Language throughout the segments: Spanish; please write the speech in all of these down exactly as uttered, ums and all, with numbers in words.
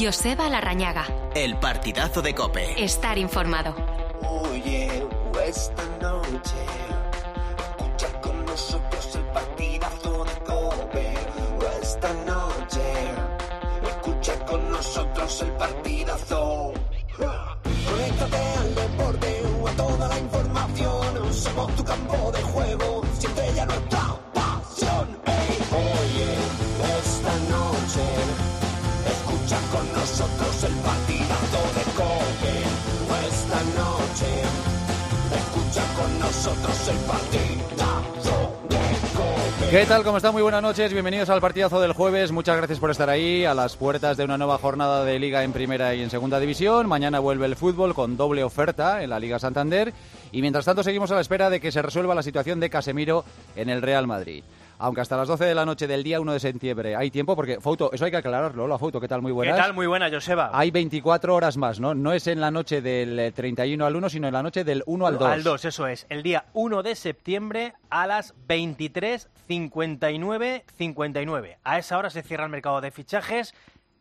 Joseba Larrañaga. El partidazo de COPE. Estar informado. Oye, esta noche escucha con nosotros el partidazo de COPE. Esta noche escucha con nosotros el partidazo. Conéctate al deporte o a toda la información. Somos tu campo de juego, siente ya nuestra pasión. Hey, oye, esta noche escucha con nosotros el partidazo de COPE. Esta noche escucha con nosotros el partidazo de COPE. ¿Qué tal? ¿Cómo están? Muy buenas noches. Bienvenidos al partidazo del jueves. Muchas gracias por estar ahí a las puertas de una nueva jornada de Liga en Primera y en Segunda División. Mañana vuelve el fútbol con doble oferta en la Liga Santander. Y mientras tanto seguimos a la espera de que se resuelva la situación de Casemiro en el Real Madrid. Aunque hasta las doce de la noche del día uno de septiembre hay tiempo, porque, Fouto, eso hay que aclararlo. Hola, Fouto, ¿qué tal? Muy buenas. ¿Qué tal? Muy buena, Joseba. Hay veinticuatro horas más, ¿no? No es en la noche del treinta y uno al uno, sino en la noche del uno al dos. Al dos, eso es. El día uno de septiembre a las veintitrés cincuenta y nueve cincuenta y nueve. A esa hora se cierra el mercado de fichajes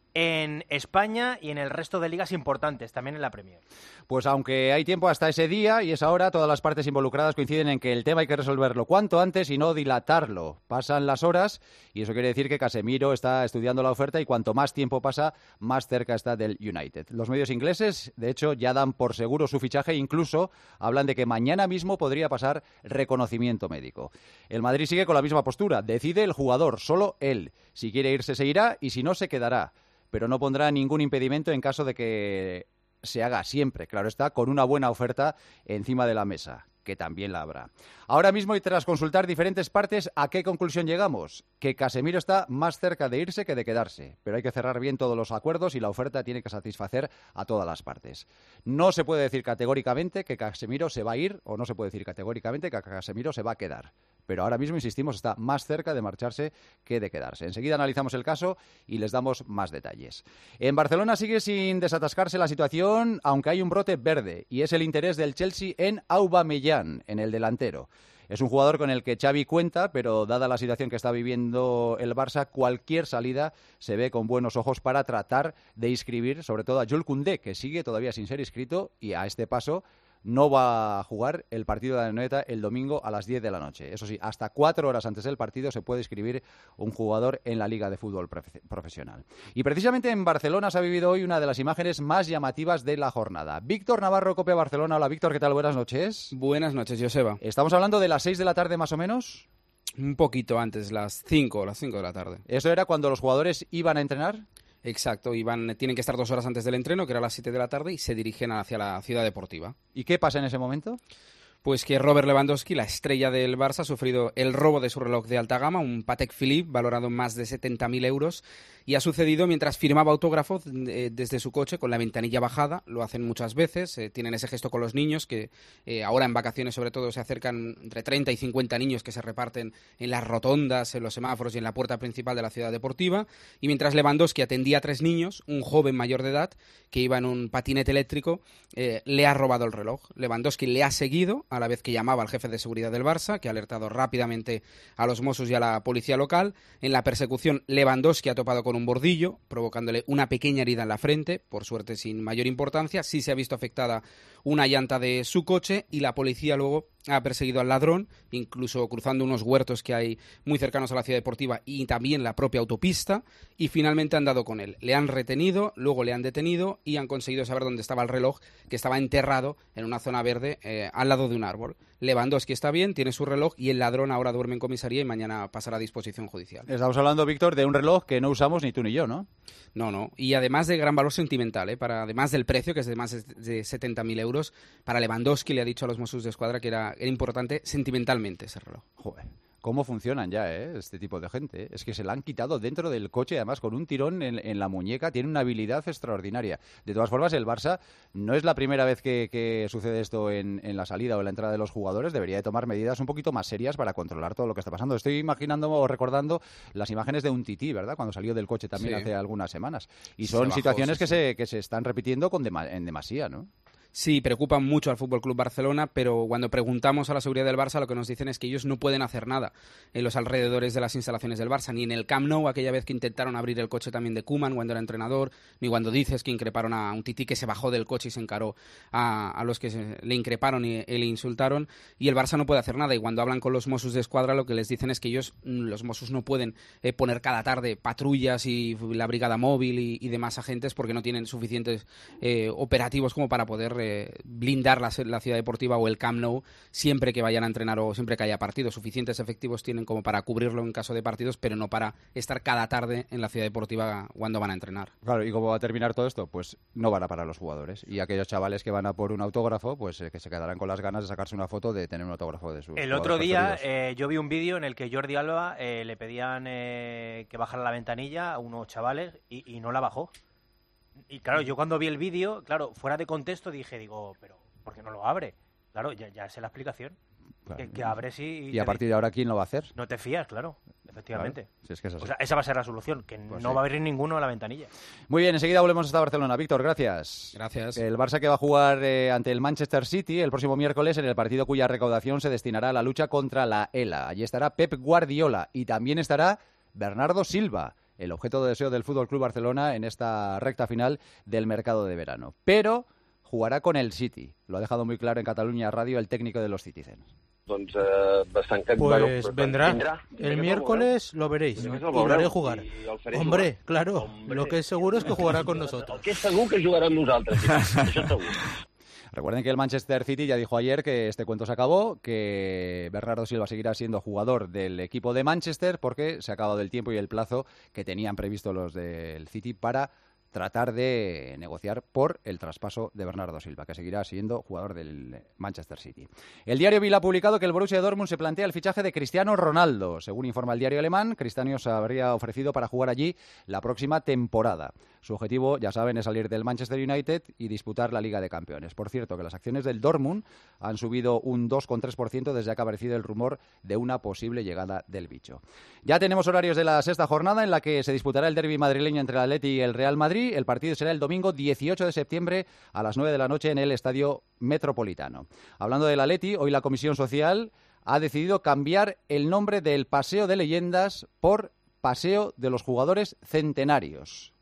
en España y en el resto de ligas importantes, también en la Premier. Pues aunque hay tiempo hasta ese día y esa hora, todas las partes involucradas coinciden en que el tema hay que resolverlo cuanto antes y no dilatarlo. Pasan las horas y eso quiere decir que Casemiro está estudiando la oferta y cuanto más tiempo pasa, más cerca está del United. Los medios ingleses, de hecho, ya dan por seguro su fichaje e incluso hablan de que mañana mismo podría pasar reconocimiento médico. El Madrid sigue con la misma postura. Decide el jugador, solo él. Si quiere irse, se irá y si no, se quedará. Pero no pondrá ningún impedimento en caso de que se haga siempre, claro está, con una buena oferta encima de la mesa, que también la habrá. Ahora mismo, y tras consultar diferentes partes, ¿a qué conclusión llegamos? Que Casemiro está más cerca de irse que de quedarse, pero hay que cerrar bien todos los acuerdos y la oferta tiene que satisfacer a todas las partes. No se puede decir categóricamente que Casemiro se va a ir, o no se puede decir categóricamente que Casemiro se va a quedar. Pero ahora mismo, insistimos, está más cerca de marcharse que de quedarse. Enseguida analizamos el caso y les damos más detalles. En Barcelona sigue sin desatascarse la situación, aunque hay un brote verde, y es el interés del Chelsea en Aubameyang, en el delantero. Es un jugador con el que Xavi cuenta, pero dada la situación que está viviendo el Barça, cualquier salida se ve con buenos ojos para tratar de inscribir, sobre todo a Jules Koundé, que sigue todavía sin ser inscrito y a este paso no va a jugar el partido de la Anoeta el domingo a las diez de la noche. Eso sí, hasta cuatro horas antes del partido se puede inscribir un jugador en la Liga de Fútbol profe- Profesional. Y precisamente en Barcelona se ha vivido hoy una de las imágenes más llamativas de la jornada. Víctor Navarro, COPE Barcelona. Hola, Víctor, ¿qué tal? Buenas noches. Buenas noches, Joseba. Estamos hablando de las seis de la tarde más o menos. Un poquito antes, las cinco, las cinco de la tarde. ¿Eso era cuando los jugadores iban a entrenar? Exacto, iban, tienen que estar dos horas antes del entreno, que era a las siete de la tarde, y se dirigen hacia la ciudad deportiva. ¿Y qué pasa en ese momento? Pues que Robert Lewandowski, la estrella del Barça, ha sufrido el robo de su reloj de alta gama, un Patek Philippe valorado en más de setenta mil euros, y ha sucedido mientras firmaba autógrafos eh, desde su coche con la ventanilla bajada. Lo hacen muchas veces, eh, tienen ese gesto con los niños, que eh, ahora en vacaciones sobre todo se acercan entre treinta y cincuenta niños que se reparten en las rotondas, en los semáforos y en la puerta principal de la ciudad deportiva, y mientras Lewandowski atendía a tres niños, un joven mayor de edad que iba en un patinete eléctrico, eh, le ha robado el reloj. Lewandowski le ha seguido a la vez que llamaba al jefe de seguridad del Barça, que ha alertado rápidamente a los Mossos y a la policía local. En la persecución, Lewandowski ha topado con un bordillo, provocándole una pequeña herida en la frente, por suerte sin mayor importancia. Sí se ha visto afectada una llanta de su coche y la policía luego ha perseguido al ladrón, incluso cruzando unos huertos que hay muy cercanos a la ciudad deportiva y también la propia autopista, y finalmente han dado con él. Le han retenido, luego le han detenido y han conseguido saber dónde estaba el reloj, que estaba enterrado en una zona verde eh, al lado de un árbol. Lewandowski está bien, tiene su reloj y el ladrón ahora duerme en comisaría y mañana pasará a disposición judicial. Estamos hablando, Víctor, de un reloj que no usamos ni tú ni yo, ¿no? No, no. Y además de gran valor sentimental, ¿eh? Para, además del precio, que es de más de setenta mil euros, para Lewandowski le ha dicho a los Mossos de Escuadra que era, era importante sentimentalmente ese reloj. Joder. ¿Cómo funcionan ya, eh, este tipo de gente? Es que se la han quitado dentro del coche, además con un tirón en, en la muñeca. Tiene una habilidad extraordinaria. De todas formas, el Barça no es la primera vez que, que sucede esto en, en la salida o en la entrada de los jugadores. Debería de tomar medidas un poquito más serias para controlar todo lo que está pasando. Estoy imaginando o recordando las imágenes de un tití, ¿verdad? Cuando salió del coche también sí. hace algunas semanas. Y son bajó, situaciones sí, que, sí. Se, que se están repitiendo con dema- en demasía, ¿no? Sí, preocupan mucho al F C Barcelona, pero cuando preguntamos a la seguridad del Barça lo que nos dicen es que ellos no pueden hacer nada en los alrededores de las instalaciones del Barça, ni en el Camp Nou, aquella vez que intentaron abrir el coche también de Koeman cuando era entrenador, ni cuando dices que increparon a un tití que se bajó del coche y se encaró a, a los que se, le increparon y, y le insultaron, y el Barça no puede hacer nada. Y cuando hablan con los Mossos de Escuadra lo que les dicen es que ellos, los Mossos, no pueden eh, poner cada tarde patrullas y la brigada móvil y, y demás agentes porque no tienen suficientes eh, operativos como para poder eh, blindar la, la ciudad deportiva o el Camp Nou siempre que vayan a entrenar o siempre que haya partidos. Suficientes efectivos tienen como para cubrirlo en caso de partidos, pero no para estar cada tarde en la ciudad deportiva cuando van a entrenar. Claro, ¿y cómo va a terminar todo esto? Pues no van a parar los jugadores. Y aquellos chavales que van a por un autógrafo, pues eh, que se quedarán con las ganas de sacarse una foto de tener un autógrafo de sus El otro día eh, yo vi un vídeo en el que Jordi Alba eh, le pedían eh, que bajara la ventanilla a unos chavales y, y no la bajó. Y claro, yo cuando vi el vídeo, claro, fuera de contexto dije, digo, pero ¿por qué no lo abre? Claro, ya, ya sé la explicación. Claro. Que, que abres y... Y, y a partir de ahora, ¿quién lo va a hacer? No te fías, claro, efectivamente. Claro, si es que es así. O sea, esa va a ser la solución, que pues no sí. va a abrir ninguno a la ventanilla. Muy bien, enseguida volvemos hasta Barcelona. Víctor, gracias. Gracias. El Barça que va a jugar eh, ante el Manchester City el próximo miércoles en el partido cuya recaudación se destinará a la lucha contra la ELA. Allí estará Pep Guardiola y también estará Bernardo Silva, el objeto de deseo del F C Barcelona en esta recta final del mercado de verano. Pero jugará con el City. Lo ha dejado muy claro en Catalunya Radio el técnico de los Citizens. Doncs, eh, bastant que, Pues bueno, vendrá. vendrá. El miércoles lo veréis. Dimecres Y el lo haré veureu. jugar. I el faré Hombre, jugar. claro. Hombre. Lo que es seguro es que jugará con nosotros. El que és segur que jugarà amb nosaltres. Això segur. Recuerden que el Manchester City ya dijo ayer que este cuento se acabó, que Bernardo Silva seguirá siendo jugador del equipo de Manchester porque se ha acabado el tiempo y el plazo que tenían previsto los del City para tratar de negociar por el traspaso de Bernardo Silva, que seguirá siendo jugador del Manchester City. El diario Bild ha publicado que el Borussia Dortmund se plantea el fichaje de Cristiano Ronaldo. Según informa el diario alemán, Cristiano se habría ofrecido para jugar allí la próxima temporada. Su objetivo, ya saben, es salir del Manchester United y disputar la Liga de Campeones. Por cierto, que las acciones del Dortmund han subido un dos coma tres por ciento desde que ha aparecido el rumor de una posible llegada del bicho. Ya tenemos horarios de la sexta jornada en la que se disputará el derbi madrileño entre el Atleti y el Real Madrid. El partido será el domingo dieciocho de septiembre a las nueve de la noche en el Estadio Metropolitano. Hablando del Atleti, hoy la Comisión Social ha decidido cambiar el nombre del Paseo de Leyendas por Paseo de los Jugadores Centenarios.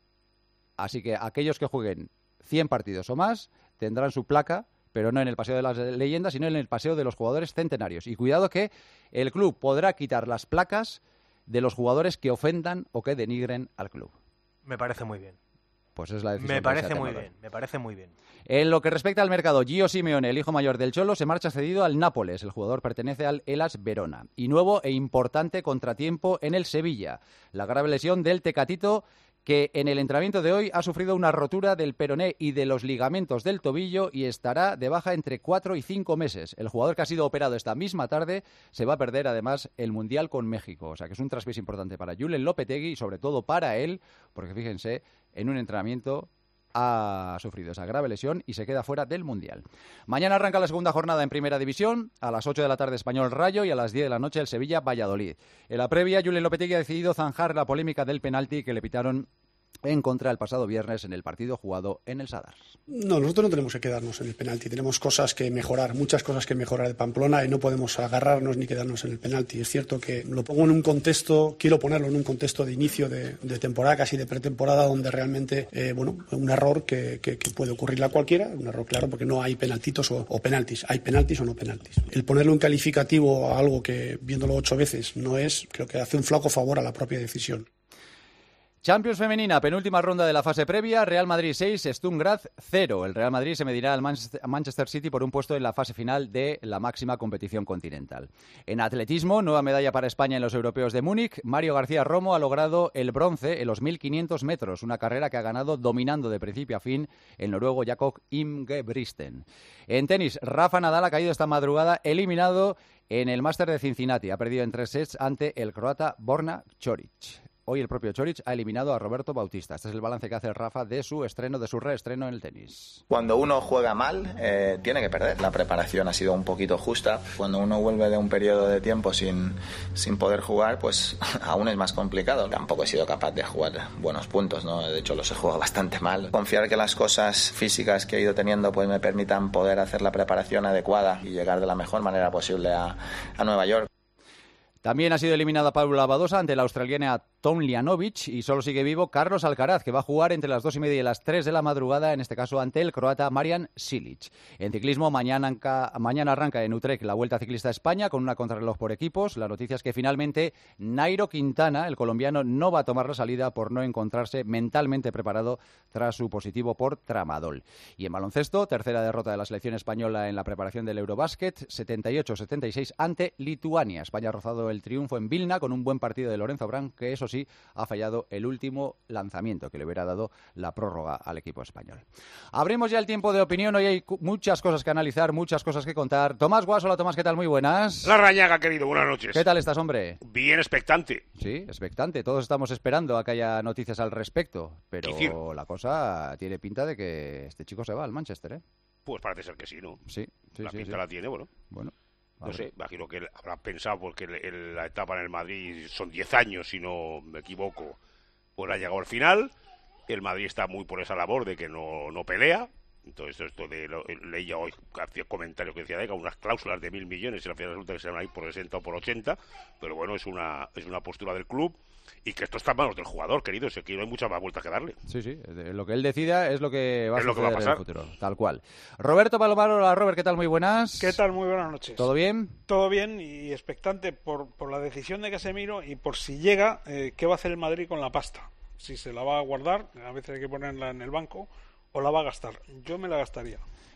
Así que aquellos que jueguen cien partidos o más tendrán su placa, pero no en el Paseo de las Leyendas, sino en el Paseo de los Jugadores Centenarios. Y cuidado que el club podrá quitar las placas de los jugadores que ofendan o que denigren al club. Me parece muy bien. Pues es la decisión. Me parece que se ha muy tomado. bien, me parece muy bien. En lo que respecta al mercado, Gio Simeone, el hijo mayor del Cholo, se marcha cedido al Nápoles. El jugador pertenece al Hellas Verona. Y nuevo e importante contratiempo en el Sevilla. La grave lesión del Tecatito, que en el entrenamiento de hoy ha sufrido una rotura del peroné y de los ligamentos del tobillo y estará de baja entre cuatro y cinco meses. El jugador que ha sido operado esta misma tarde se va a perder además el Mundial con México. O sea que es un traspiés importante para Julen Lopetegui y sobre todo para él, porque fíjense, en un entrenamiento ha sufrido esa grave lesión y se queda fuera del Mundial. Mañana arranca la segunda jornada en Primera División, a las ocho de la tarde Español Rayo y a las diez de la noche el Sevilla Valladolid. En la previa, Julen Lopetegui ha decidido zanjar la polémica del penalti que le pitaron en contra el pasado viernes en el partido jugado en el Sadar. No, nosotros no tenemos que quedarnos en el penalti, tenemos cosas que mejorar, muchas cosas que mejorar de Pamplona y no podemos agarrarnos ni quedarnos en el penalti. Es cierto que lo pongo en un contexto, quiero ponerlo en un contexto de inicio de, de temporada, casi de pretemporada, donde realmente, eh, bueno, un error que, que, que puede ocurrirle a cualquiera, un error claro, porque no hay penaltitos o, o penaltis, hay penaltis o no penaltis. El ponerle un calificativo a algo que, viéndolo ocho veces, no es, creo que hace un flaco favor a la propia decisión. Champions femenina, penúltima ronda de la fase previa, Real Madrid seis, Sturm Graz cero. El Real Madrid se medirá al Manchester City por un puesto en la fase final de la máxima competición continental. En atletismo, nueva medalla para España en los europeos de Múnich. Mario García Romo ha logrado el bronce en los mil quinientos metros, una carrera que ha ganado dominando de principio a fin el noruego Jakob Ingebrigtsen. En tenis, Rafa Nadal ha caído esta madrugada eliminado en el Máster de Cincinnati. Ha perdido en tres sets ante el croata Borna Choric. Hoy el propio Chorich ha eliminado a Roberto Bautista. Este es el balance que hace el Rafa de su estreno, de su reestreno en el tenis. Cuando uno juega mal, eh, tiene que perder. La preparación ha sido un poquito justa. Cuando uno vuelve de un periodo de tiempo sin, sin poder jugar, pues aún es más complicado. Tampoco he sido capaz de jugar buenos puntos, ¿no? De hecho, los he jugado bastante mal. Confiar que las cosas físicas que he ido teniendo pues me permitan poder hacer la preparación adecuada y llegar de la mejor manera posible a, a Nueva York. También ha sido eliminada Paula Badosa ante la australiana Tomljanovic y solo sigue vivo Carlos Alcaraz, que va a jugar entre las dos y media y las tres de la madrugada, en este caso ante el croata Marian Cilic. En ciclismo, mañana, mañana arranca en Utrecht la Vuelta Ciclista a España con una contrarreloj por equipos. La noticia es que finalmente Nairo Quintana, el colombiano, no va a tomar la salida por no encontrarse mentalmente preparado tras su positivo por tramadol. Y en baloncesto, tercera derrota de la selección española en la preparación del Eurobásquet, setenta y ocho a setenta y seis ante Lituania. España ha rozado el triunfo en Vilna con un buen partido de Lorenzo Brand, que eso sí ha fallado el último lanzamiento que le hubiera dado la prórroga al equipo español. Abrimos ya el tiempo de opinión. Hoy hay muchas cosas que analizar, muchas cosas que contar. Tomás Guas, hola Tomás, ¿qué tal? Muy buenas. La Rañaga, querido, buenas noches. ¿Qué tal estás, hombre? Bien expectante. Sí, expectante. Todos estamos esperando a que haya noticias al respecto, pero la cosa tiene pinta de que este chico se va al Manchester, ¿eh? Pues parece ser que sí, ¿no? Sí, sí, la sí, pinta sí. la tiene, bueno. Bueno. No sé, imagino que él habrá pensado, porque el, el, la etapa en el Madrid son diez años, si no me equivoco, pues ha llegado al final. El Madrid está muy por esa labor de que no, no pelea. Entonces, esto de lo, leía hoy, hacía comentarios que decía, venga, unas cláusulas de mil millones y al final resulta que se van a ir por sesenta o por ochenta, pero bueno, es una es una postura del club y que esto está en manos del jugador, querido, es que no hay muchas más vueltas que darle. Sí, sí, lo que él decida es lo que va a es lo que va a pasar en el futuro, tal cual. Roberto Palomar, hola Robert, ¿qué tal? Muy buenas. ¿Qué tal? Muy buenas noches. ¿Todo bien? Todo bien y expectante por, por la decisión de Casemiro y por si llega, eh, ¿qué va a hacer el Madrid con la pasta? Si se la va a guardar, a veces hay que ponerla en el banco, o la va a gastar. Yo me la gastaría.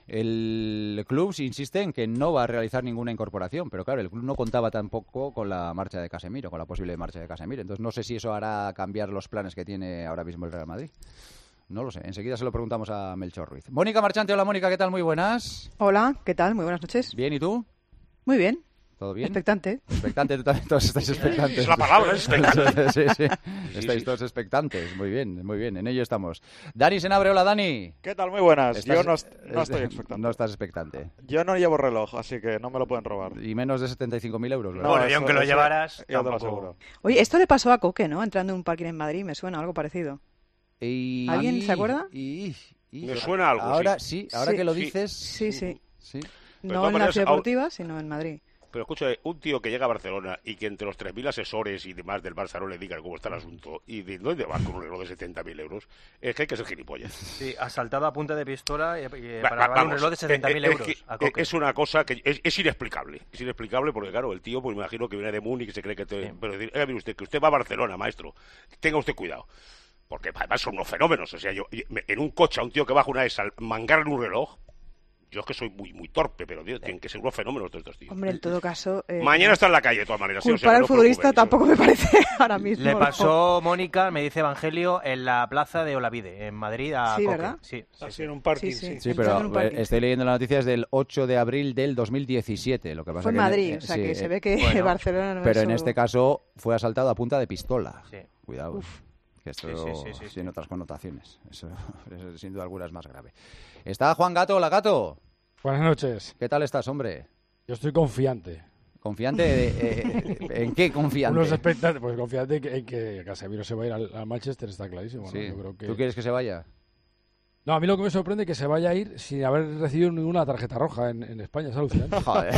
El club insiste en que no va a realizar ninguna incorporación, pero claro, el club no contaba tampoco con la marcha de Casemiro, con la posible marcha de Casemiro. Entonces no sé si eso hará cambiar los planes que tiene ahora mismo el Real Madrid. No lo sé, enseguida se lo preguntamos a Melchor Ruiz. Mónica Marchante, hola Mónica, ¿qué tal? Muy buenas. Hola, ¿qué tal? Muy buenas noches. Bien, ¿y tú? Muy bien. ¿Todo bien? Expectante. Expectante, tú también, todos estáis expectantes. Es la palabra, es expectante. sí, sí, sí, estáis sí. todos expectantes. Muy bien, muy bien, en ello estamos. Dani Senabre, hola Dani. ¿Qué tal? Muy buenas. ¿Estás, Yo no, no estoy expectante. No estás expectante. Yo no llevo reloj, así que no me lo pueden robar. Y menos de setenta y cinco mil euros. No, bueno, y aunque lo llevaras, ya te lo aseguro. Oye, esto le pasó a Coque, ¿no? Entrando en un parking en Madrid, me suena algo parecido. Y... ¿Alguien se acuerda? Y... Y... Me suena algo, ahora, sí. sí. Ahora sí, que lo sí. dices... Sí, sí. sí. No en la Ciudad Deportiva, sino en Madrid. Pero escucha, un tío que llega a Barcelona y que entre los tres mil asesores y demás del Barça no le digan cómo está el asunto y de dónde vas con un reloj de setenta mil euros, es que hay que ser gilipollas. Sí, asaltado a punta de pistola y, y Va, para va, robar un reloj de setenta mil eh, euros. Es, que, a Coque. es una cosa que es, es inexplicable. Es inexplicable porque, claro, el tío, pues me imagino que viene de Múnich y se cree que... Te, sí. Pero decir, oiga, mire usted, que usted va a Barcelona, maestro, tenga usted cuidado. Porque además son unos fenómenos. O sea, yo en un coche a un tío que baja una de esas, mangarle un reloj... Yo es que soy muy muy torpe, pero tío, tienen que ser unos fenómenos todos estos tíos. Hombre, en todo caso... Eh, Mañana está en la calle, de todas maneras. Culpar ¿sí? O sea, al no futbolista tampoco me parece ahora mismo. Le pasó, Mónica, me dice Evangelio, en la plaza de Olavide, en Madrid, a Sí, Coque. ¿verdad? Sí, sí, Así sí. en un parking, Sí, sí. sí. Sí, pero estoy leyendo la noticia desde el ocho de abril del dos mil diecisiete. Lo que pasa Fue en que Madrid, en, o sea sí, que se ve que bueno, Barcelona no Pero es en solo... este caso fue asaltado a punta de pistola. Sí. Cuidado. Uf. Que esto Sí, sí, sí, sí, tiene sí. otras connotaciones. Eso, eso, sin duda alguna, es más grave. Está Juan Gato. Hola, Gato. Buenas noches. ¿Qué tal estás, hombre? Yo estoy confiante. ¿Confiante de, eh, en qué confiante? Unos expectantes, pues confiante en que, en que Casemiro se va a ir al, al Manchester, está clarísimo. Sí. ¿no? Yo creo que... ¿Tú quieres que se vaya? No, a mí lo que me sorprende es que se vaya a ir sin haber recibido ninguna tarjeta roja en, en España, es alucinante. Joder.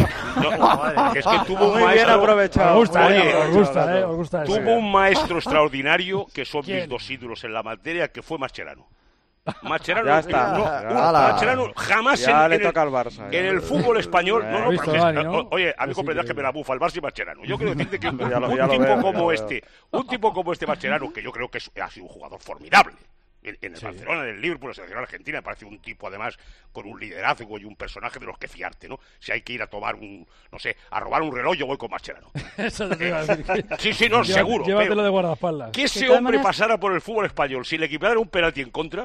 No, es que tuvo un Muy bien maestro... aprovechado. Os gusta, Oye, eh, os gusta, eh, os gusta eso. Tuvo un maestro extraordinario, que son ¿Quién? mis dos ídolos en la materia, que fue Mascherano. Mascherano, Ya está. no, Ya un- está. Mascherano jamás Ya en, le en toca el, al Barça. en ya. el fútbol español... Eh, No, no, ¿has visto, pero Dani, es- no? Oye, a mí Es comprenderás que me increíble. la bufa el Barça y Mascherano. Yo quiero decirte que un, Ya lo- un ya lo tipo veo, ya como lo este, veo. un tipo como este Mascherano, que yo creo que es, ha sido un jugador formidable. En, en el Sí. Barcelona, en el Liverpool, en la selección argentina, me parece un tipo, además, con un liderazgo y un personaje de los que fiarte, ¿no? Si hay que ir a tomar un, no sé, a robar un reloj, yo voy con Mascherano. Eso te iba a decir. Que... Sí, sí, no, Lleva- seguro. Llévatelo pero de guardaespaldas. que ese De todas hombre maneras- pasara por el fútbol español sin le equiparar un penalti en contra,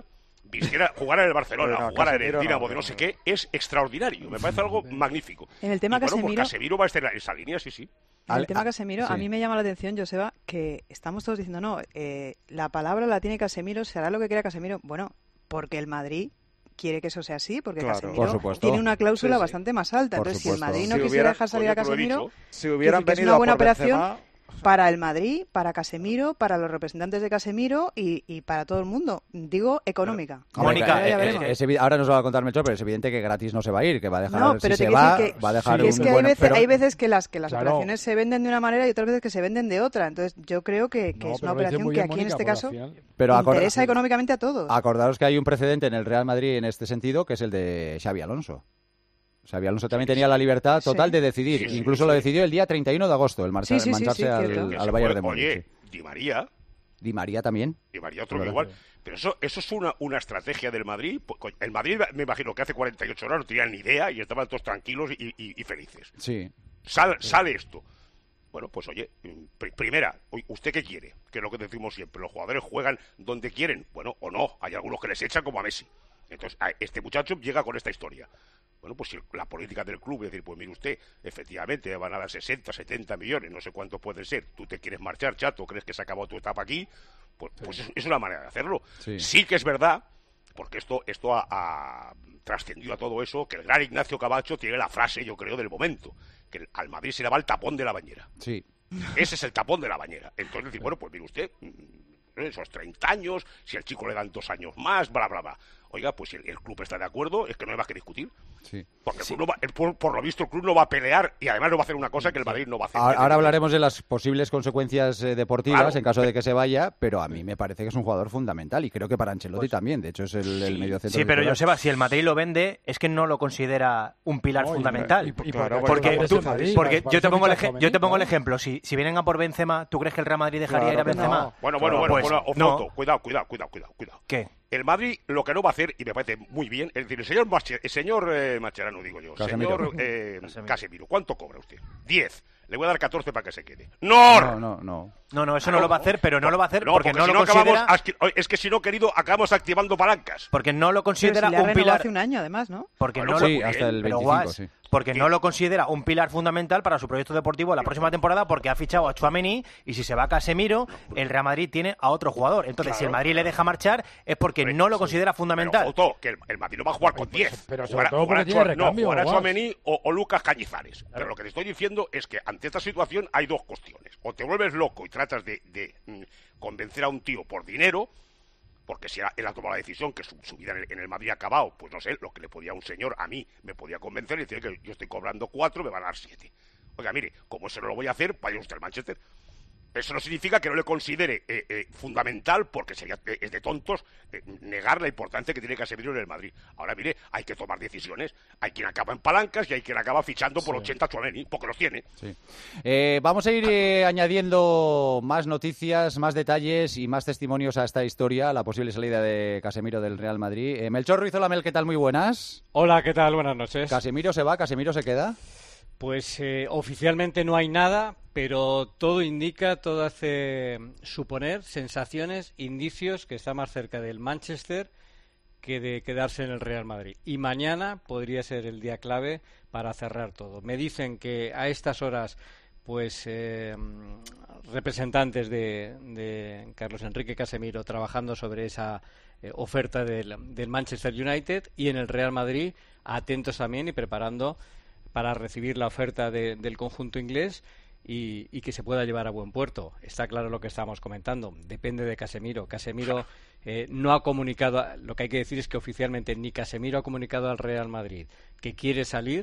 vistiera, jugara en el Barcelona, Pero no, jugara en el Casemiro Dinamo no, de no no, sé no. qué, es extraordinario. Me parece algo magnífico. En el tema y, bueno, Casemiro- pues Casemiro va a estar en esa línea, sí, sí. En el tema Casemiro, sí. a mí me llama la atención, Joseba, que estamos todos diciendo, no, eh, la palabra la tiene Casemiro, se hará lo que quiera Casemiro. Bueno, porque el Madrid quiere que eso sea así, porque Claro. Casemiro Por supuesto. tiene una cláusula Sí, sí. bastante más alta. Por Entonces, si el supuesto. Madrid no Si quisiera hubiera- dejar salir a pues yo te lo he Casemiro, dicho. Si hubieran quiere decir que es venido una a buena por operación Benzema- para el Madrid, para Casemiro, para los representantes de Casemiro y, y para todo el mundo. Digo, económica. Hombre, Ahora eh, ya eh, veremos. es evi- ahora nos lo va a contar Melchor, pero es evidente que gratis no se va a ir, que va a dejar, No, si pero te se quiero va, decir que, va a dejar sí, es un que hay buen- veces, pero- hay veces que las que las Claro. operaciones se venden de una manera y otras veces que se venden de otra. Entonces, yo creo que, que No, es pero una lo dice operación muy que bien, aquí Mónica, en este porque caso al final- Pero acorda- interesa económicamente a todos. Acordaros que hay un precedente en el Real Madrid en este sentido, que es el de Xavi Alonso. Xavi Alonso también tenía la libertad total Sí. de decidir. Sí, sí, Incluso sí. lo decidió el día treinta y uno de agosto, el marcha- Sí, sí, sí, marcharse sí, al, cierto. al Que se Bayern fue, de Múnich. oye, sí. Di María, Di María también. Di María otro Es que verdad. igual. Pero eso, eso es una, una estrategia del Madrid. Pues, coño, el Madrid, me imagino que hace cuarenta y ocho horas no tenían ni idea y estaban todos tranquilos y, y- y felices. Sí. Sal- Sale esto. Bueno, pues oye, pr- primera, oye, ¿usted qué quiere? Que es lo que decimos siempre. Los jugadores juegan donde quieren. Bueno, o no. Hay algunos que les echan como a Messi. Entonces, a- este muchacho llega con esta historia. Bueno, pues si la política del club es decir, pues mire usted, efectivamente van a dar sesenta, setenta millones, no sé cuántos pueden ser. Tú te quieres marchar, chato, crees que se acabó tu etapa aquí, pues, pues es, es una manera de hacerlo. Sí. Sí que es verdad, porque esto, esto ha, ha trascendido a todo eso, que el gran Ignacio Camacho tiene la frase, yo creo, del momento, que el- al Madrid se le va el tapón de la bañera. Sí. Ese es el tapón de la bañera. Entonces decir, bueno, pues mire usted, mm, esos treinta años, si al chico le dan dos años más, bla, bla, bla. Oiga, pues si el, el club está de acuerdo, es que no hay más que discutir. Sí. Porque el club no va- el- por, por lo visto el club no va a pelear y además no va a hacer una cosa que el Madrid no va a hacer. Ahora, ahora hablaremos de las posibles consecuencias eh, deportivas Claro. en caso de que se vaya, pero a mí me parece que es un jugador fundamental y creo que para Ancelotti también. De hecho, es el, el mediocentro. Sí, pero titular. Joseba, si el Madrid lo vende, es que no lo considera un pilar No, y- fundamental. y- y claro, porque porque tú- es el Madrid, porque para yo te eso pongo el, ficha eje- Tchouaméni, yo te pongo el claro. ejemplo. Si, si vienen a por Benzema, ¿tú crees que el Real Madrid dejaría Claro ir a que no. Benzema? Bueno, bueno, bueno, Pues, bueno, no. Ofoto, cuidado, cuidado, cuidado, cuidado, cuidado. ¿Qué? El Madrid lo que no va a hacer, y me parece muy bien, es decir, el señor, Mache- el señor eh, Macherano, digo yo, Casemiro. señor eh, Casemiro, ¿cuánto cobra usted? diez. Le voy a dar catorce para que se quede. ¡No! No, no, no. No, no, eso no lo va a hacer, pero no lo va a hacer No, porque, no si lo no acabamos considera... acti- oye, es que si no, querido, acabamos activando palancas. Porque no lo Pero si considera le ha un renovado pilar... hace un año, además, ¿no? Porque Bueno, no pues lo, muy hasta el pero, veinticinco, Guas, sí. porque no lo considera un pilar fundamental para su proyecto deportivo la próxima temporada porque ha fichado a Tchouaméni y si se va a Casemiro, el Real Madrid tiene a otro jugador. Entonces, si el Claro. Madrid le deja marchar es porque no lo considera fundamental. Pero, Foto, que el, el Madrid no va a jugar con diez. pero sobre Jugará- todo porque jugará tiene Chua- no, recambio, jugará Guas. Tchouaméni o, o Lucas Cañizares. Pero lo que te estoy diciendo es que ante esta situación hay dos cuestiones. O te vuelves loco y tratas de, de, mm, convencer a un tío por dinero, porque si él ha tomado la decisión que su, su vida en el, en el Madrid ha acabado, pues no sé, lo que le podía un señor a mí me podía convencer y decir que yo estoy cobrando cuatro, me van a dar siete. Oiga, mire, como eso no lo voy a hacer, vaya usted al Manchester. Eso no significa que no le considere eh, eh, fundamental, porque sería eh, es de tontos eh, negar la importancia que tiene Casemiro en el Madrid. Ahora, mire, hay que tomar decisiones. Hay quien acaba en palancas y hay quien acaba fichando por ochenta Tchouaméni, porque los tiene. Sí. Eh, vamos a ir eh, añadiendo más noticias, más detalles y más testimonios a esta historia, la posible salida de Casemiro del Real Madrid. Eh, Melchor Ruiz Olamel, ¿qué tal? Muy buenas. Hola, ¿qué tal? Buenas noches. ¿Casemiro se va? ¿Casemiro se queda? Pues eh, oficialmente no hay nada, pero todo indica, todo hace suponer sensaciones, indicios que está más cerca del Manchester que de quedarse en el Real Madrid. Y mañana podría ser el día clave para cerrar todo. Me dicen que a estas horas, pues eh, representantes de, de Carlos Enrique Casemiro trabajando sobre esa eh, oferta del, del Manchester United y en el Real Madrid atentos también y preparando para recibir la oferta de, del conjunto inglés y, y que se pueda llevar a buen puerto. Está claro lo que estábamos comentando. Depende de Casemiro. Casemiro eh, no ha comunicado, lo que hay que decir es que oficialmente ni Casemiro ha comunicado al Real Madrid que quiere salir,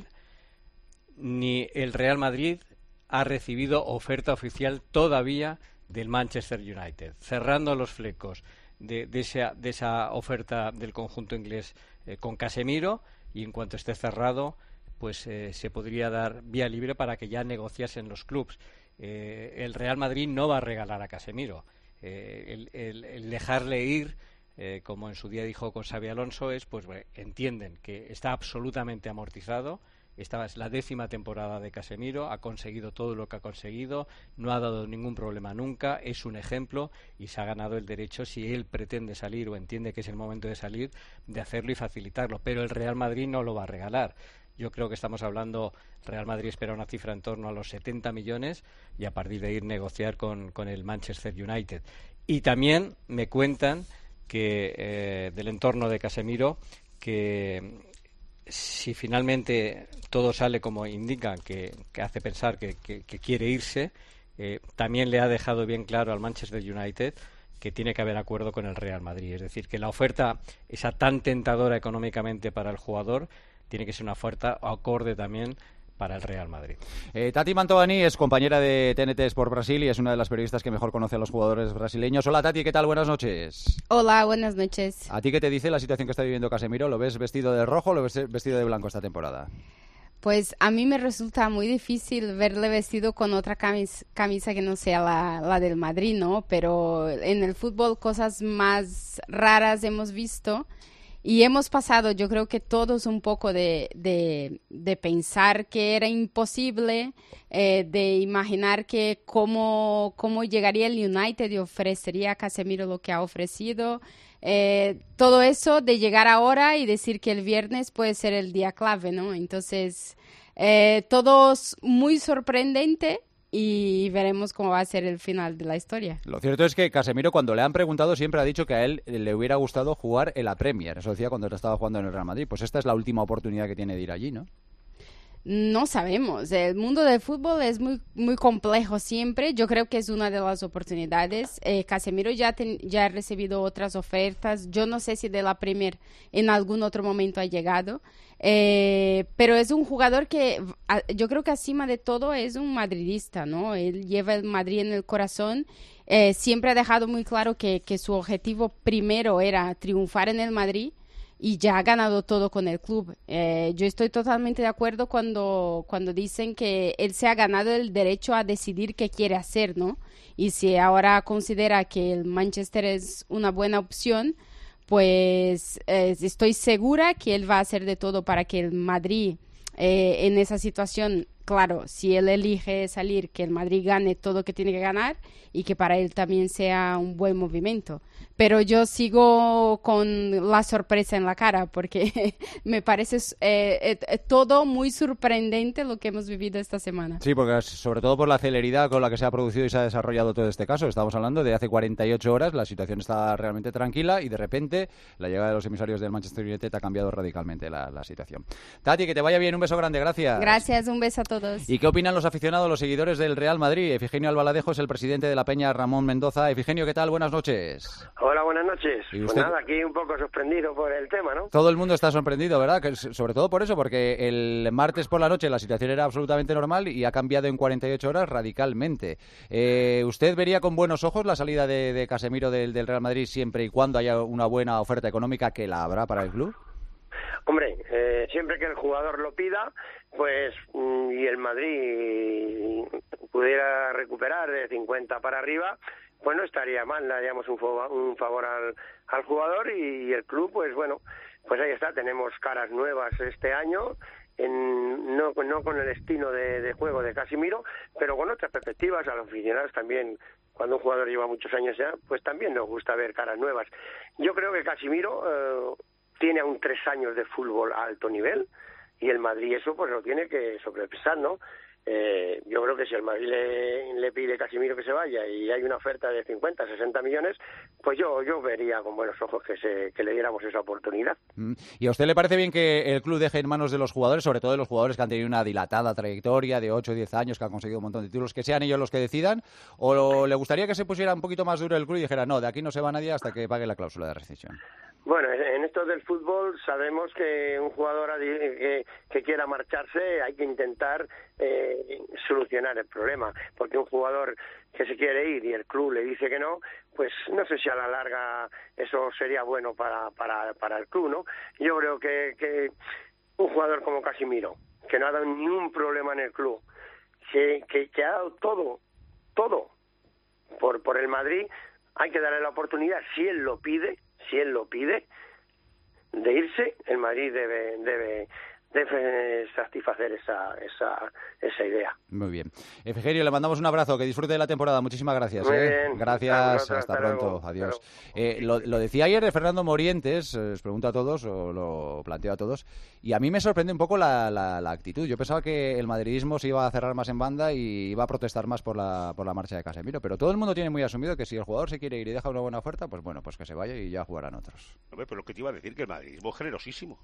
ni el Real Madrid ha recibido oferta oficial todavía del Manchester United. Cerrando los flecos de, de, esa, de esa oferta del conjunto inglés eh, con Casemiro, y en cuanto esté cerrado, pues eh, se podría dar vía libre para que ya negociasen los clubes. Eh, el Real Madrid no va a regalar a Casemiro. Eh, el, el, el dejarle ir, eh, como en su día dijo con Xabi Alonso, es, pues bueno, entienden que está absolutamente amortizado, Esta es la décima temporada de Casemiro, ha conseguido todo lo que ha conseguido, no ha dado ningún problema nunca, es un ejemplo y se ha ganado el derecho, si él pretende salir o entiende que es el momento de salir, de hacerlo y facilitarlo. Pero el Real Madrid no lo va a regalar. Yo creo que estamos hablando, Real Madrid espera una cifra en torno a los setenta millones y a partir de ahí negociar con, con el Manchester United. Y también me cuentan que eh, del entorno de Casemiro, que si finalmente todo sale como indica, que, que hace pensar que, que, que quiere irse, eh, también le ha dejado bien claro al Manchester United que tiene que haber acuerdo con el Real Madrid. Es decir, que la oferta, esa tan tentadora económicamente para el jugador, tiene que ser una oferta acorde también para el Real Madrid. Eh, Tati Mantovani es compañera de T N T Sport Brasil y es una de las periodistas que mejor conoce a los jugadores brasileños. Hola Tati, ¿qué tal? Buenas noches. Hola, buenas noches. ¿A ti qué te dice la situación que está viviendo Casemiro? ¿Lo ves vestido de rojo o lo ves vestido de blanco esta temporada? Pues a mí me resulta muy difícil verle vestido con otra camis, camisa que no sea la, la del Madrid, ¿no? Pero en el fútbol cosas más raras hemos visto. Y hemos pasado, yo creo que todos un poco de, de, de pensar que era imposible, eh, de imaginar que cómo, cómo llegaría el United y ofrecería a Casemiro lo que ha ofrecido. Eh, todo eso de llegar ahora y decir que el viernes puede ser el día clave, ¿no? Entonces, eh, todo es muy sorprendente. Y veremos cómo va a ser el final de la historia. Lo cierto es que Casemiro, cuando le han preguntado, siempre ha dicho que a él le hubiera gustado jugar en la Premier. Eso decía cuando estaba jugando en el Real Madrid. Pues esta es la última oportunidad que tiene de ir allí, ¿no? No sabemos. El mundo del fútbol es muy muy complejo siempre. Yo creo que es una de las oportunidades. Eh, Casemiro ya, ten, ya ha recibido otras ofertas. Yo no sé si de la Premier en algún otro momento ha llegado. Eh, pero es un jugador que a, yo creo que acima de todo es un madridista, ¿no? Él lleva el Madrid en el corazón. Eh, siempre ha dejado muy claro que, que su objetivo primero era triunfar en el Madrid. Y ya ha ganado todo con el club. Eh, yo estoy totalmente de acuerdo cuando, cuando dicen que él se ha ganado el derecho a decidir qué quiere hacer, ¿no? Y si ahora considera que el Manchester es una buena opción, pues eh, estoy segura que él va a hacer de todo para que el Madrid, eh, en esa situación, claro, si él elige salir, que el Madrid gane todo lo que tiene que ganar y que para él también sea un buen movimiento. Pero yo sigo con la sorpresa en la cara porque me parece eh, eh, todo muy sorprendente lo que hemos vivido esta semana. Sí, porque sobre todo por la celeridad con la que se ha producido y se ha desarrollado todo este caso. Estamos hablando de hace cuarenta y ocho horas, la situación está realmente tranquila y de repente la llegada de los emisarios del Manchester United ha cambiado radicalmente la, la situación. Tati, que te vaya bien, un beso grande, gracias. Gracias, un beso a todos. ¿Y qué opinan los aficionados, los seguidores del Real Madrid? Efigenio Albaladejo es el presidente de la Peña Ramón Mendoza. Efigenio, ¿qué tal? Buenas noches. Hola, buenas noches. ¿Y usted? Pues nada, aquí un poco sorprendido por el tema, ¿no? Todo el mundo está sorprendido, ¿verdad? Que sobre todo por eso, porque el martes por la noche la situación era absolutamente normal y ha cambiado en cuarenta y ocho horas radicalmente. Eh, ¿Usted vería con buenos ojos la salida de, de Casemiro del, del Real Madrid siempre y cuando haya una buena oferta económica, que la habrá para el club? Hombre, eh, siempre que el jugador lo pida, pues y el Madrid pudiera recuperar de cincuenta para arriba, pues no estaría mal, le haríamos un, favor, un favor al, al jugador y, y el club, pues bueno, pues ahí está, tenemos caras nuevas este año, en, no, no con el estilo de, de juego de Casemiro, pero con otras perspectivas. A los aficionados también, cuando un jugador lleva muchos años ya, pues también nos gusta ver caras nuevas. Yo creo que Casemiro eh, tiene aún tres años de fútbol a alto nivel y el Madrid eso pues lo tiene que sobrepesar, ¿no? Eh, yo creo que si el Madrid le, le pide a Casemiro que se vaya y hay una oferta de cincuenta, sesenta millones, pues yo yo vería con buenos ojos que se que le diéramos esa oportunidad. ¿Y a usted le parece bien que el club deje en manos de los jugadores, sobre todo de los jugadores que han tenido una dilatada trayectoria de ocho o diez años, que han conseguido un montón de títulos, que sean ellos los que decidan? ¿O le gustaría que se pusiera un poquito más duro el club y dijera, no, de aquí no se va nadie hasta que pague la cláusula de rescisión? Bueno, en esto del fútbol sabemos que un jugador que, que quiera marcharse hay que intentar eh, solucionar el problema, porque un jugador que se quiere ir y el club le dice que no, pues no sé si a la larga eso sería bueno para para, para el club, ¿no? Yo creo que, que un jugador como Casemiro, que no ha dado ningún problema en el club, que, que, que ha dado todo, todo por, por el Madrid, hay que darle la oportunidad, si él lo pide, si él lo pide, de irse. El Madrid debe debe de satisfacer esa, esa, esa idea. Muy bien. Efegerio, le mandamos un abrazo, que disfrute de la temporada. Muchísimas gracias. Muy ¿eh? bien. Gracias, hasta, hasta, hasta pronto. luego. Adiós. Eh, lo, lo decía ayer Fernando Morientes, eh, os pregunto a todos, o lo planteo a todos, y a mí me sorprende un poco la, la, la actitud. Yo pensaba que el madridismo se iba a cerrar más en banda y iba a protestar más por la, por la marcha de Casemiro, pero todo el mundo tiene muy asumido que si el jugador se quiere ir y deja una buena oferta, pues bueno, pues que se vaya y ya jugarán otros. Hombre, pero lo que te iba a decir, que el madridismo es generosísimo.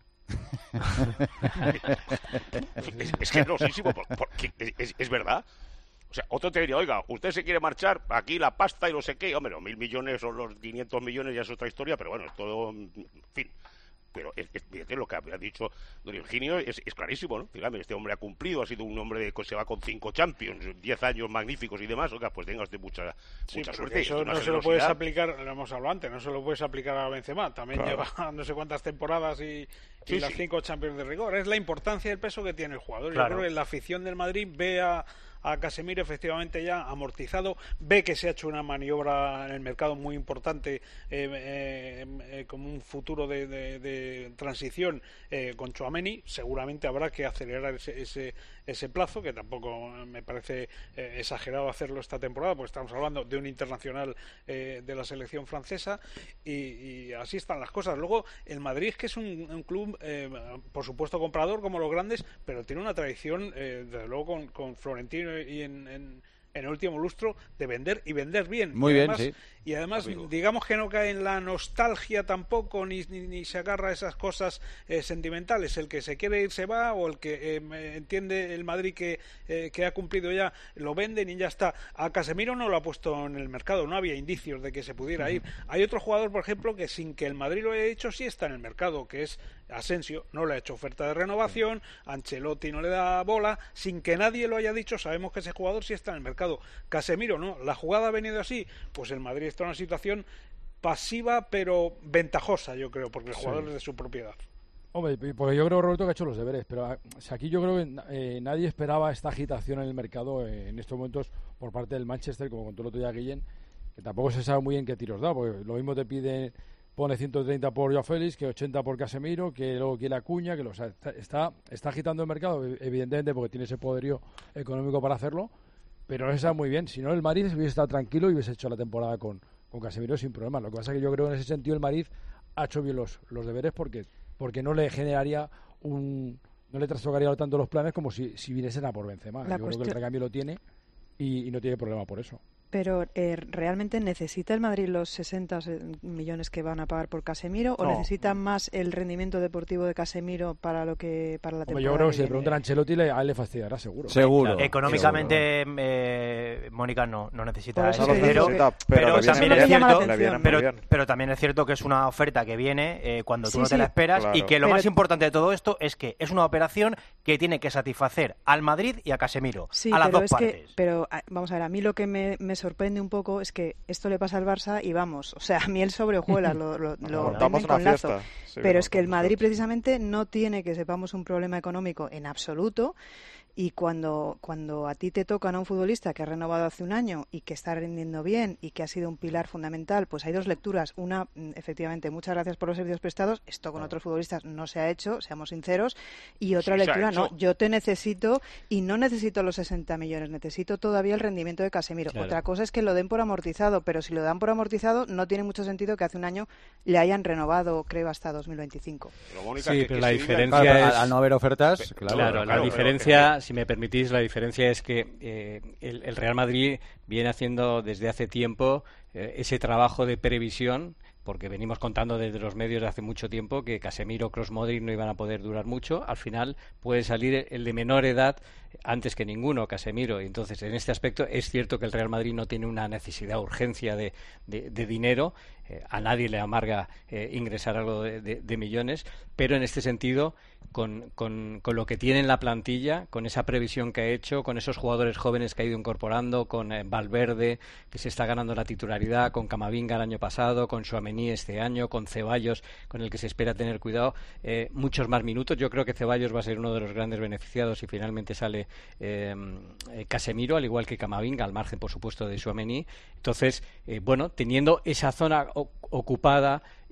es, es generosísimo, porque es, es verdad. O sea, otro te diría, oiga, usted se quiere marchar, aquí la pasta y no sé qué. Hombre, los mil millones o los quinientos millones ya es otra historia, pero bueno, es todo, en fin. Pero es, es, fíjate, lo que ha dicho don Eugenio es, es clarísimo, ¿no? Dígame, este hombre ha cumplido, ha sido un hombre de, que se va con cinco Champions, diez años magníficos y demás. Oiga, pues tenga usted mucha, sí, mucha suerte. Eso no se lo puedes aplicar, lo hemos hablado antes, no se lo puedes aplicar a Benzema. También claro. Lleva no sé cuántas temporadas y, y sí, las sí. cinco Champions de rigor. Es la importancia y el peso que tiene el jugador. Claro. Yo creo que la afición del Madrid ve a a Casemiro efectivamente ya amortizado, ve que se ha hecho una maniobra en el mercado muy importante, eh, eh, eh, como un futuro de, de, de transición eh, con Tchouaméni. Seguramente habrá que acelerar ese, ese, ese plazo, que tampoco me parece eh, exagerado hacerlo esta temporada, porque estamos hablando de un internacional eh, de la selección francesa, y, y así están las cosas. Luego, el Madrid es que es un, un club, eh, por supuesto comprador como los grandes, pero tiene una tradición, eh, desde luego con, con Florentino y en, en, en el último lustro, de vender y vender bien. Muy y bien, además, sí. Y además, Amigo. digamos que no cae en la nostalgia tampoco, ni, ni, ni se agarra a esas cosas eh, sentimentales. El que se quiere ir se va, o el que eh, entiende el Madrid que, eh, que ha cumplido ya, lo venden y ya está. A Casemiro no lo ha puesto en el mercado, no había indicios de que se pudiera ir. Hay otro jugador, por ejemplo, que sin que el Madrid lo haya dicho, sí está en el mercado, que es Asensio. No le ha hecho oferta de renovación, Ancelotti no le da bola, sin que nadie lo haya dicho, sabemos que ese jugador sí está en el mercado. Casemiro no, la jugada ha venido así, pues el Madrid está en una situación pasiva pero ventajosa, yo creo, porque el jugador sí. es de su propiedad. Hombre, porque yo creo, Roberto, que ha hecho los deberes, pero o sea, aquí yo creo que eh, nadie esperaba esta agitación en el mercado eh, en estos momentos por parte del Manchester, como contó el otro día Guillén, que tampoco se sabe muy bien qué tiros da, porque lo mismo te pide, pone ciento treinta por Joao Félix, que ochenta por Casemiro, que luego quiere Acuña, que lo, o sea, está, está, está agitando el mercado, evidentemente, porque tiene ese poderío económico para hacerlo, pero no se sabe muy bien. Si no, el Madrid hubiese estado tranquilo y hubiese hecho la temporada con, con Casemiro sin problema. Lo que pasa es que yo creo que en ese sentido el Madrid ha hecho bien los, los deberes porque, porque no le generaría un... no le trastocaría tanto los planes como si, si viniesen a por Benzema. La yo cuestión... creo que el recambio lo tiene y, y no tiene problema por eso. Pero eh, ¿realmente necesita el Madrid los sesenta millones que van a pagar por Casemiro o no. necesita más el rendimiento deportivo de Casemiro para lo que para la temporada? Hombre, yo creo que si le viene? preguntan a Ancelotti, le, a él le fastidiará, seguro. Seguro. Económicamente, seguro. Eh, Mónica no, no necesita eso ese dinero, que, pero, pero, pero también es cierto, pero, bien. pero también es cierto que es una oferta que viene eh, cuando tú sí, no te sí. la esperas, Claro. y que lo pero, más importante de todo esto es que es una operación que tiene que satisfacer al Madrid y a Casemiro, sí, a las pero dos es partes. Que, pero vamos a ver, a mí lo que me, me sorprende un poco es que esto le pasa al Barça y vamos, o sea, miel sobre hojuelas, lo, lo, lo venden con lazo. Sí, pero es que el Madrid fiesta. precisamente no tiene, que sepamos, un problema económico en absoluto, y cuando, cuando a ti te tocan a un futbolista que ha renovado hace un año y que está rindiendo bien y que ha sido un pilar fundamental, pues hay dos lecturas. Una, efectivamente, muchas gracias por los servicios prestados, esto con otros futbolistas no se ha hecho, seamos sinceros, y otra Sí, lectura, no, yo te necesito y no necesito los sesenta millones, necesito todavía el rendimiento de Casemiro. Claro. Otra cosa es que lo den por amortizado, pero si lo dan por amortizado no tiene mucho sentido que hace un año le hayan renovado, creo, hasta dos mil veinticinco. Pero, Mónica, Sí, que- pero que la se diga- diferencia Claro, pero es... al, al no haber ofertas, claro. Claro, claro, la pero- diferencia, si me permitís, la diferencia es que eh, el, el Real Madrid viene haciendo desde hace tiempo eh, ese trabajo de previsión, porque venimos contando desde los medios de hace mucho tiempo que Casemiro, Kroos, Modric no iban a poder durar mucho. Al final puede salir el de menor edad antes que ninguno, Casemiro. Y entonces, en este aspecto, es cierto que el Real Madrid no tiene una necesidad, urgencia de, de, de dinero. Eh, a nadie le amarga eh, ingresar algo de, de, de millones, pero en este sentido, con, con, con lo que tiene en la plantilla, con esa previsión que ha hecho, con esos jugadores jóvenes que ha ido incorporando, con eh, Valverde, que se está ganando la titularidad, con Camavinga el año pasado, con Tchouaméni este año, con Ceballos, con el que se espera tener cuidado, eh, muchos más minutos. Yo creo que Ceballos va a ser uno de los grandes beneficiados si finalmente sale eh, eh, Casemiro, al igual que Camavinga, al margen, por supuesto, de Tchouaméni. Entonces, eh, bueno, teniendo esa zona o- ocupada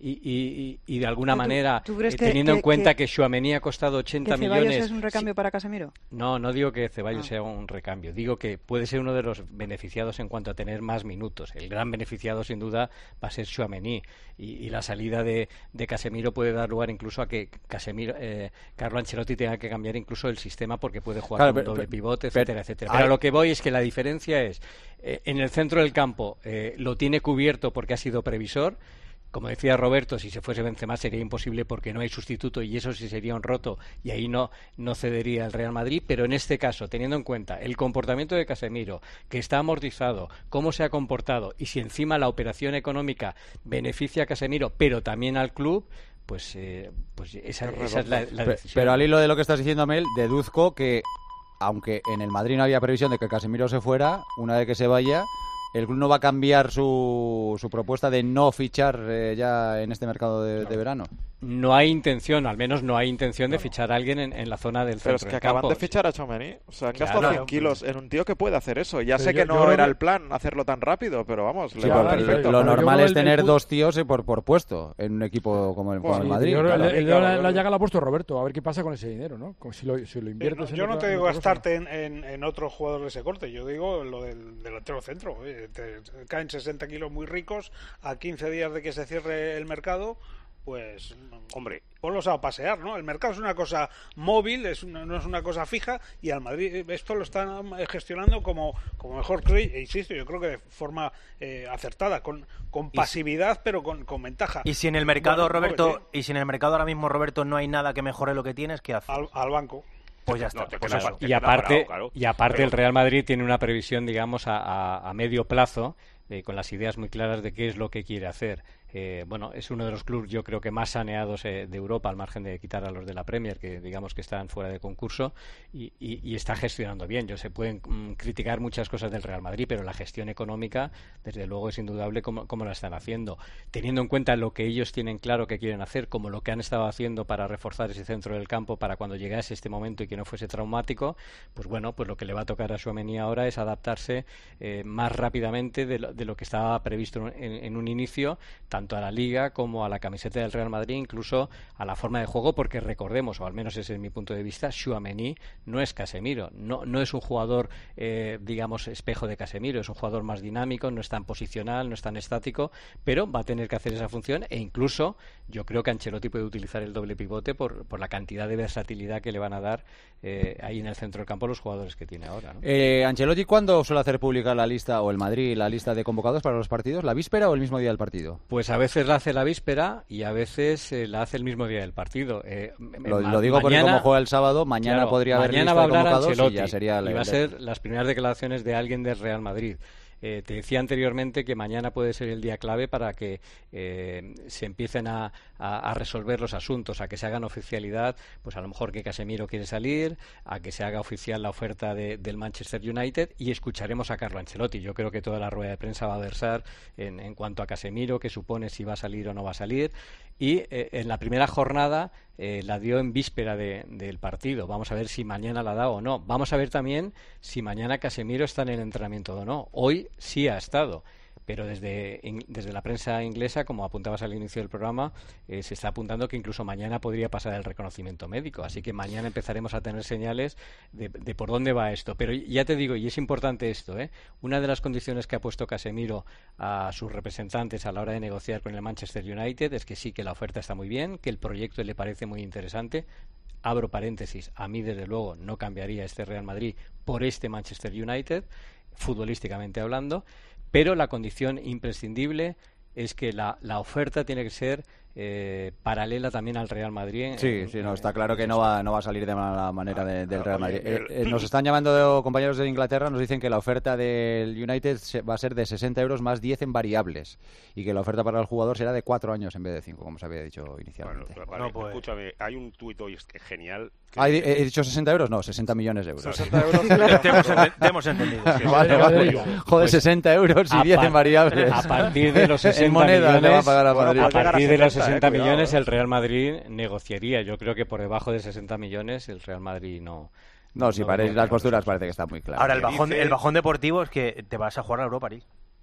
y, y, y de alguna ¿Tú, manera, tú crees eh, que, teniendo que, en cuenta que, que Tchouaméni ha costado ochenta que Ceballos millones... es un recambio sí. para Casemiro? No, no digo que Ceballos ah. sea un recambio, digo que puede ser uno de los beneficiados en cuanto a tener más minutos. El gran beneficiado, sin duda, va a ser Tchouaméni, y, y la salida de, de Casemiro puede dar lugar incluso a que Casemiro, eh, Carlo Ancelotti tenga que cambiar incluso el sistema porque puede jugar claro, con pero, doble pivote, pero, etcétera, etcétera. Pero a lo que voy es que la diferencia es, eh, en el centro del campo eh, lo tiene cubierto porque ha sido previsor. Como decía Roberto, si se fuese Benzema sería imposible porque no hay sustituto y eso sí sería un roto y ahí no, no cedería el Real Madrid, pero en este caso, teniendo en cuenta el comportamiento de Casemiro, que está amortizado, cómo se ha comportado y si encima la operación económica beneficia a Casemiro, pero también al club, pues, eh, pues esa, esa es la, la decisión. Pero al hilo de lo que estás diciendo, Mel, deduzco que aunque en el Madrid no había previsión de que Casemiro se fuera, una vez que se vaya, el club no va a cambiar su, su propuesta de no fichar eh, ya en este mercado de, de verano. No hay intención, al menos no hay intención de fichar a alguien en, en la zona del Pero centro es que del acaban campo. de fichar a Tchouaméni. O sea, han Claro, gastado cien no, kilos pero... en un tío que puede hacer eso. Ya Pero sé yo, que no yo era que... el plan hacerlo tan rápido, pero vamos, sí, le va pero perfecto. Lo pero normal es el, tener el... dos tíos por, por puesto en un equipo como el, como sí, el Madrid. Yo creo claro. el, el, el, la, la llaga la ha puesto Roberto, a ver qué pasa con ese dinero, ¿no? Como si, lo, si lo inviertes no, en Yo no otra, te digo en gastarte en, en, en otro jugador de ese corte, yo digo lo del delantero centro. Oye, te caen sesenta kilos muy ricos a quince días de que se cierre el mercado. Pues, hombre, ponlos a pasear, ¿no? El mercado es una cosa móvil, es una, no es una cosa fija, y al Madrid esto lo están gestionando como, como mejor cree, e insisto, yo creo que de forma eh, acertada, con, con pasividad, pero con, con ventaja. Y si en el mercado, bueno, Roberto, móvil, ¿eh? y si en el mercado ahora mismo, Roberto, no hay nada que mejore lo que tienes, ¿qué haces? Al, al banco. Pues ya está. No, te pues queda, eso. te Y queda aparte, parado, claro. y aparte Pero... el Real Madrid tiene una previsión, digamos, a, a, a medio plazo, eh, con las ideas muy claras de qué es lo que quiere hacer. Eh, bueno, es uno de los clubes, yo creo que más saneados eh, de Europa, al margen de quitar a los de la Premier, que digamos que están fuera de concurso, y, y, y está gestionando bien. Yo se pueden mm, criticar muchas cosas del Real Madrid, pero la gestión económica, desde luego, es indudable cómo, cómo la están haciendo. Teniendo en cuenta lo que ellos tienen claro que quieren hacer, como lo que han estado haciendo para reforzar ese centro del campo para cuando llegase este momento y que no fuese traumático, pues bueno, pues lo que le va a tocar a Tchouaméni ahora es adaptarse eh, más rápidamente de lo, de lo que estaba previsto en, en un inicio, tanto a la Liga como a la camiseta del Real Madrid, incluso a la forma de juego, porque recordemos, o al menos ese es mi punto de vista, Tchouaméni no es Casemiro, no, no es un jugador, eh, digamos, espejo de Casemiro, es un jugador más dinámico, no es tan posicional, no es tan estático, pero va a tener que hacer esa función, e incluso yo creo que Ancelotti puede utilizar el doble pivote por, por la cantidad de versatilidad que le van a dar eh, ahí en el centro del campo los jugadores que tiene ahora, ¿no? Eh, Ancelotti, ¿cuándo suele hacer pública la lista, o el Madrid, la lista de convocados para los partidos? ¿La víspera o el mismo día del partido? Pues a veces la hace la víspera y a veces eh, la hace el mismo día del partido. Eh, lo, ma- lo digo porque mañana, como juega el sábado, mañana claro, podría haber mañana lista va a de hablar convocados Ancelotti y ya sería y la- va a la- ser las primeras declaraciones de alguien del Real Madrid. Eh, te decía anteriormente que mañana puede ser el día clave para que eh, se empiecen a, a, a resolver los asuntos, a que se hagan oficialidad, pues a lo mejor que Casemiro quiere salir, a que se haga oficial la oferta de, del Manchester United, y escucharemos a Carlo Ancelotti. Yo creo que toda la rueda de prensa va a versar en, en cuanto a Casemiro, que supone si va a salir o no va a salir, y eh, en la primera jornada eh, la dio en víspera de, del partido. Vamos a ver si mañana la da o no. Vamos a ver también si mañana Casemiro está en el entrenamiento o no. Hoy sí ha estado, pero desde, in, desde la prensa inglesa, como apuntabas al inicio del programa, eh, se está apuntando que incluso mañana podría pasar el reconocimiento médico. Así que mañana empezaremos a tener señales de, de por dónde va esto. Pero ya te digo, y es importante esto, ¿eh? Una de las condiciones que ha puesto Casemiro a sus representantes a la hora de negociar con el Manchester United es que sí, que la oferta está muy bien, que el proyecto le parece muy interesante. Abro paréntesis, a mí desde luego no cambiaría este Real Madrid por este Manchester United, futbolísticamente hablando, pero la condición imprescindible es que la, la oferta tiene que ser eh, paralela también al Real Madrid. Sí, en, sí, no, en, está claro que no va, no va a salir de mala manera de, del Real Madrid. Oye, Eh, eh, nos están llamando de, compañeros de Inglaterra, nos dicen que la oferta del United se, va a ser de sesenta euros más diez en variables, y que la oferta para el jugador será de cuatro años en vez de cinco, como se había dicho inicialmente. Bueno, vale, No, pues- escúchame, hay un tuit hoy que es genial. que Ah, ¿he, dice- he dicho sesenta euros? No, sesenta millones de euros. sesenta euros. Te hemos, ente- te hemos entendido. que Vale, es- vale. Joder, Pues, sesenta euros a y diez par- en variables. A partir de los En sesenta moneda le va a millones, pagar a Bueno, Madrid. a puede llegar a partir de los setenta, eh, sesenta cuidado, millones eh. el Real Madrid negociaría. Yo creo que por debajo de sesenta millones el Real Madrid no. No, si no paréis lo las posturas negociaría. parece que está muy claro. Ahora, el Que bajón, dice- el bajón deportivo es que te vas a jugar a Europa League.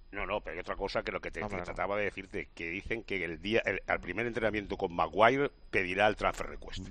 No, no, pero hay otra cosa que lo que te, te trataba de decirte, que dicen que el día, el, al primer entrenamiento con Maguire pedirá el transfer request.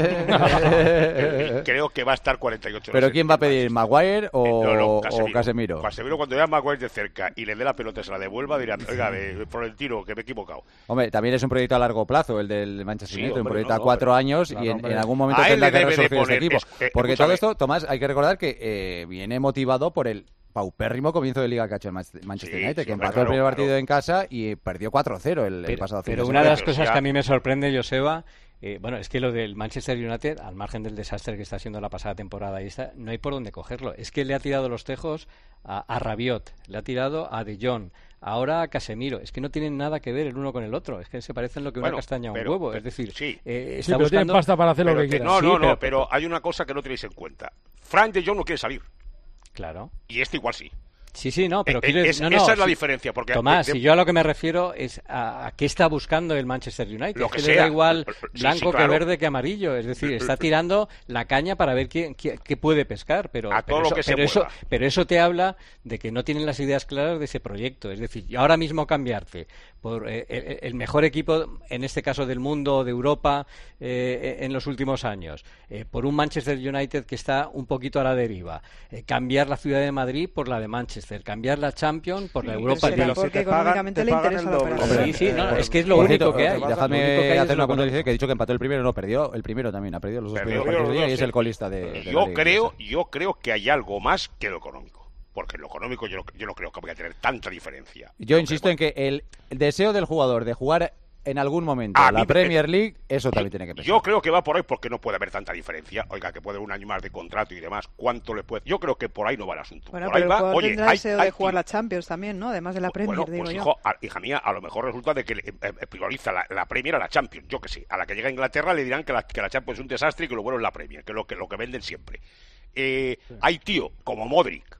Creo que va a estar cuarenta y ocho horas. ¿Pero quién va a pedir, Maguire o, no, no, Casemiro. o Casemiro? Casemiro, cuando vea a Maguire de cerca y le dé la pelota y se la devuelva, dirá, oiga, eh, por el tiro, que me he equivocado. Hombre, también es un proyecto a largo plazo el del Manchester Sí, United, un hombre, proyecto no, a cuatro no, años claro, y en, hombre. en algún momento A él tendrá le que debe de resurgir este poner- equipo. es- eh, Porque escúchame. todo esto, Tomás, hay que recordar que eh, viene motivado por el paupérrimo comienzo de Liga que ha hecho el Manchester Sí, United, sí, que hombre, empató el claro, primer partido claro. en casa y perdió cuatro cero el, el Pero, pasado fin pero de una de semana. las cosas que a mí me sorprende, Joseba, eh, bueno, es que lo del Manchester United, al margen del desastre que está haciendo la pasada temporada, y esta, no hay por dónde cogerlo. Es que le ha tirado los tejos a, a Rabiot, le ha tirado a De Jong, ahora a Casemiro. Es que no tienen nada que ver el uno con el otro. Es que se parecen lo que Bueno, una castaña a un pero- huevo. pero- es decir, sí. eh, Sí, está pero tienen buscando... pasta para hacer lo Pero que que- quieran. no, Sí, no, no, pero- pero hay una cosa que no tenéis en cuenta. Frank de Jong no quiere salir. Claro. Y este igual sí. Sí, sí, no, pero Eh, quiero eh, decir- es- no, no, esa es la sí. diferencia, porque Tomás, de- de- si yo a lo que me refiero es a, a qué está buscando el Manchester United. Lo Es que que le sea. da igual Sí, blanco sí, que claro. verde que amarillo. Es decir, está tirando la caña para ver quién, qué, qué puede pescar. Pero, A pero todo lo eso, que se pero, eso, mueva. pero eso te habla de que no tienen las ideas claras de ese proyecto. Es decir, y ahora mismo cambiarte por eh, el, el mejor equipo, en este caso del mundo, de Europa, eh, en los últimos años, eh, por un Manchester United que está un poquito a la deriva, eh, cambiar la ciudad de Madrid por la de Manchester, cambiar la Champions por la Sí, Europa pero será League. porque económicamente le interesa la operación. Sí, sí, no, es que es lo Por único cierto, que hay. Déjame Lo único que hay es hacer lo una puntualización, económico. que he dicho que empató el primero, no, perdió el primero también, ha perdido los dos Perdió primeros partidos de los liga dos, y es sí. el colista de, de la yo liga creo, inglesa. yo creo que hay algo más que lo económico. Porque en lo económico yo no, yo no creo que vaya a tener tanta diferencia. Yo insisto en que el deseo del jugador de jugar en algún momento A la mí- Premier League, eso también tiene que pensar. Yo creo que va por ahí porque no puede haber tanta diferencia. Oiga, que puede haber un año más de contrato y demás. ¿Cuánto le puede...? Yo creo que por ahí no va el asunto. Bueno, por pero ahí el va, jugador oye, tendrá hay, deseo hay de jugar la Champions también, ¿no? Además de la Premier, Bueno, digo pues yo. hijo, a- hija mía, a lo mejor resulta de que le- eh, eh, prioriza la, la Premier a la Champions, yo que sé. A la que llega a Inglaterra le dirán que la, que la Champions es un desastre y que lo bueno es la Premier, que es lo que, lo que venden siempre. Eh, Hay tío como Modric,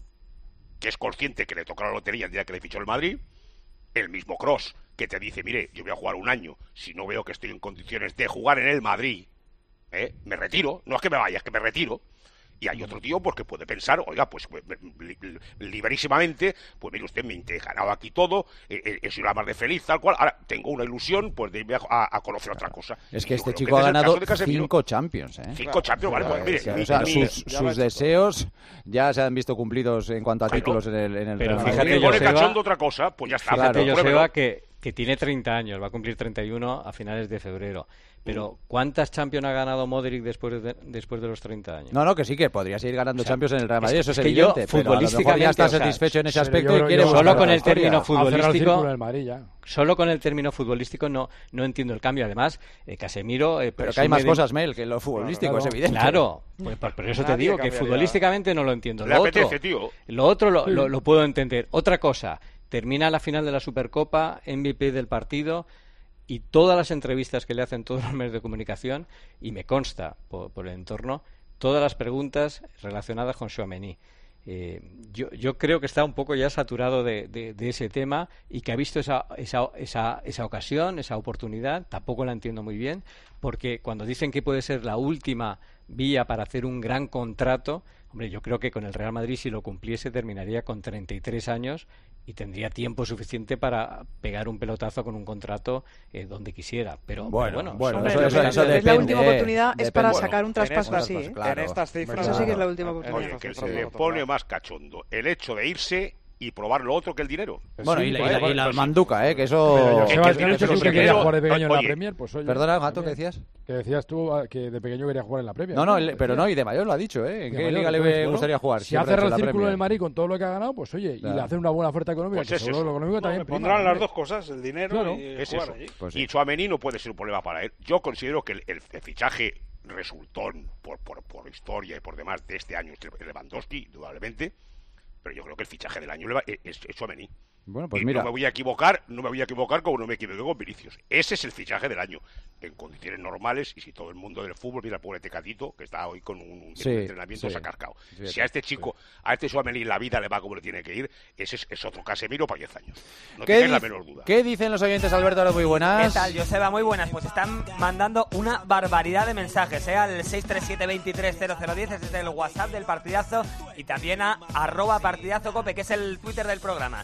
que es consciente que le toca la lotería el día que le fichó el Madrid, el mismo Cross, que te dice, mire, yo voy a jugar un año, si no veo que estoy en condiciones de jugar en el Madrid, ¿eh? me retiro, no es que me vaya, es que me retiro. Y hay otro tío porque puede pensar, oiga, pues li- li- liberísimamente, pues mire usted, me he ganado aquí todo, eh, eh, he sido la más de feliz, tal cual, ahora tengo una ilusión pues de irme a, a conocer otra cosa. Es que Y yo este creo chico este ha es el ganado caso de Casemiro. cinco Champions, ¿eh? Cinco Champions, vale, pues mire, O sea, mi- o sea, mi- sus, ya sus ves. deseos ya se han visto cumplidos en cuanto a Pero- títulos en el, en el pero Real fíjate, Madrid. Si pone Joseba- cachondo otra cosa, pues ya está. Fíjate, pues, Joseba, pruébelo. que, que tiene treinta años, va a cumplir treinta y uno a finales de febrero. Mm. Pero, ¿cuántas Champions ha ganado Modric después de, después de los treinta años? No, no, que sí, que podría seguir ganando O sea, Champions en el Real es Madrid, que- eso es, es que yo, evidente. Pero a lo mejor ya futbolísticamente, está o sea, satisfecho en ese pero aspecto yo y creo- quiere yo- buscar Solo otra con el historia. término Ha cerrado el futbolístico, círculo en el Madrid ya. solo con el término futbolístico no, no entiendo el cambio. Además, eh, Casemiro... eh, Pero que hay más presume de- cosas, Mel, que lo futbolístico, Claro, es evidente. Claro, pues por, por eso te Nadie digo que cambiaría. futbolísticamente no lo entiendo. Le Lo apetece, otro, tío. lo, otro lo, lo- lo puedo entender. Otra cosa, termina la final de la Supercopa, M V P del partido, y todas las entrevistas que le hacen todos los medios de comunicación, y me consta por, por el entorno, todas las preguntas relacionadas con Tchouaméni. Eh, yo, yo creo que está un poco ya saturado de, de- de ese tema y que ha visto esa, esa, esa, esa ocasión, esa oportunidad, tampoco la entiendo muy bien, porque cuando dicen que puede ser la última vía para hacer un gran contrato, hombre, yo creo que con el Real Madrid, si lo cumpliese, terminaría con treinta y tres años y tendría tiempo suficiente para pegar un pelotazo con un contrato eh, donde quisiera. Pero Bueno, pero bueno, bueno, son- eso- Hombre, eso- lo- eso lo que es la depende, última eh, oportunidad es depende. para Bueno, sacar un en traspaso estas- así, ¿eh? claro. En estas cifras... Eso sí que es la en- última en oportunidad. Oye, estas que cifras se no le lo pone tocan. más cachondo el hecho de irse y probar lo otro que el dinero. Bueno, Sí, y, la- pues, y la, y pues, la pues, manduca, ¿eh? Que Pero eso... Joseba, que ¿has el dicho dinero tú se que lo querías primero- jugar de pequeño en la oye, Premier? Pues oye, Perdona, Gato, ¿qué también. decías? Que decías tú ah, que de pequeño quería jugar en la Premier. No, no, el- Decías. pero no, y de mayor lo ha dicho, ¿eh? ¿En De qué mayor, liga le entonces, ve- bueno, gustaría jugar? Si ha Siempre ha cerrado hecho el la círculo Premier. del Madrid con todo lo que ha ganado, pues oye, y Claro. le hacen una buena oferta económica, Pues que es seguro eso. lo económico No, también le prima, pondrán las hombre. dos cosas, el dinero Claro. y Es jugar eso. allí. Pues sí. Y Tchouaméni no puede ser un problema para él. Yo considero que el, el- el fichaje resultón por, por, por historia y por demás de este año es Lewandowski, indudablemente, pero yo creo que el fichaje del año es, es Tchouaméni. Bueno, pues Y mira, no me voy a equivocar, no me voy a equivocar como no me equivoqué con Vinicius. Ese es el fichaje del año, en condiciones normales, y si todo el mundo del fútbol, mira el pobre Tecatito, que está hoy con un, un Sí, entrenamiento, sí. se ha cargado. Sí, Si a este chico, a este Tchouaméni la vida le va como le tiene que ir, ese es, es otro Casemiro para diez años. No ¿qué, tengáis la dice- menor duda. ¿qué dicen los oyentes, Alberto? Ahora muy buenas. ¿Qué tal, Joseba? Muy buenas. Pues están mandando una barbaridad de mensajes, ¿eh? Al seis tres siete, veintitrés cero cero diez, ese es el WhatsApp del partidazo, y también a arroba partidazo cope, que es el Twitter del programa.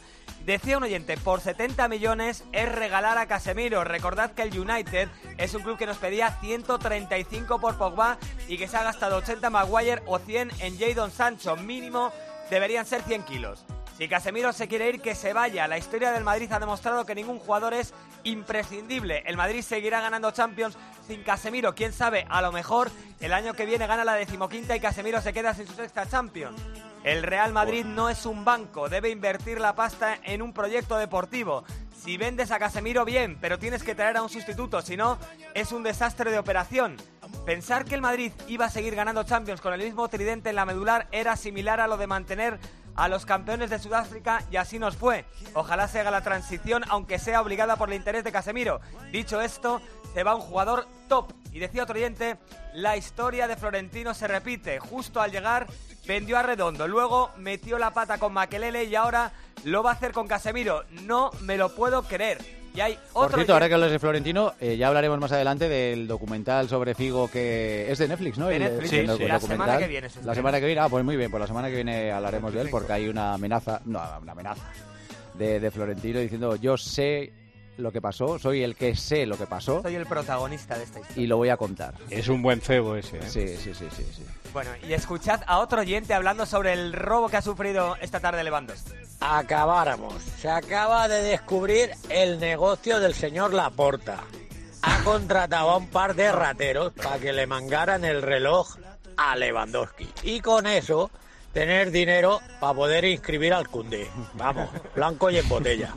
Decía un oyente, por setenta millones es regalar a Casemiro. Recordad que el United es un club que nos pedía ciento treinta y cinco por Pogba y que se ha gastado ochenta en Maguire o cien en Jadon Sancho. Mínimo deberían ser cien kilos. Si Casemiro se quiere ir, que se vaya. La historia del Madrid ha demostrado que ningún jugador es imprescindible. El Madrid seguirá ganando Champions sin Casemiro. Quién sabe, a lo mejor el año que viene gana la decimoquinta y Casemiro se queda sin su sexta Champions. El Real Madrid no es un banco, debe invertir la pasta en un proyecto deportivo. Si vendes a Casemiro, bien, pero tienes que traer a un sustituto, si no, es un desastre de operación. Pensar que el Madrid iba a seguir ganando Champions con el mismo tridente en la medular era similar a lo de mantener a los campeones de Sudáfrica, y así nos fue. Ojalá se haga la transición, aunque sea obligada por el interés de Casemiro. Dicho esto, se va un jugador top. Y decía otro oyente, la historia de Florentino se repite. Justo al llegar, vendió a Redondo, luego metió la pata con Makelele y ahora lo va a hacer con Casemiro. No me lo puedo creer. Y hay otro Por cierto, oyente... ahora que hablas de Florentino, eh, ya hablaremos más adelante del documental sobre Figo, que es de Netflix, ¿no? De El- Netflix, el sí, sí. documental. La semana que viene se La semana que viene, ah, pues muy bien, pues la semana que viene hablaremos de él, porque hay una amenaza, no, una amenaza de, de Florentino diciendo, yo sé lo que pasó, soy el que sé lo que pasó Soy el protagonista de esta historia. y lo voy a contar. Es un buen cebo ese, ¿eh? Sí, sí, sí, sí, sí. Bueno, y escuchad a otro oyente hablando sobre el robo que ha sufrido esta tarde Lewandowski. Acabáramos. Se acaba de descubrir el negocio del señor Laporta. Ha contratado a un par de rateros para que le mangaran el reloj a Lewandowski. Y con eso, tener dinero para poder inscribir al Koundé. Vamos, blanco y en botella.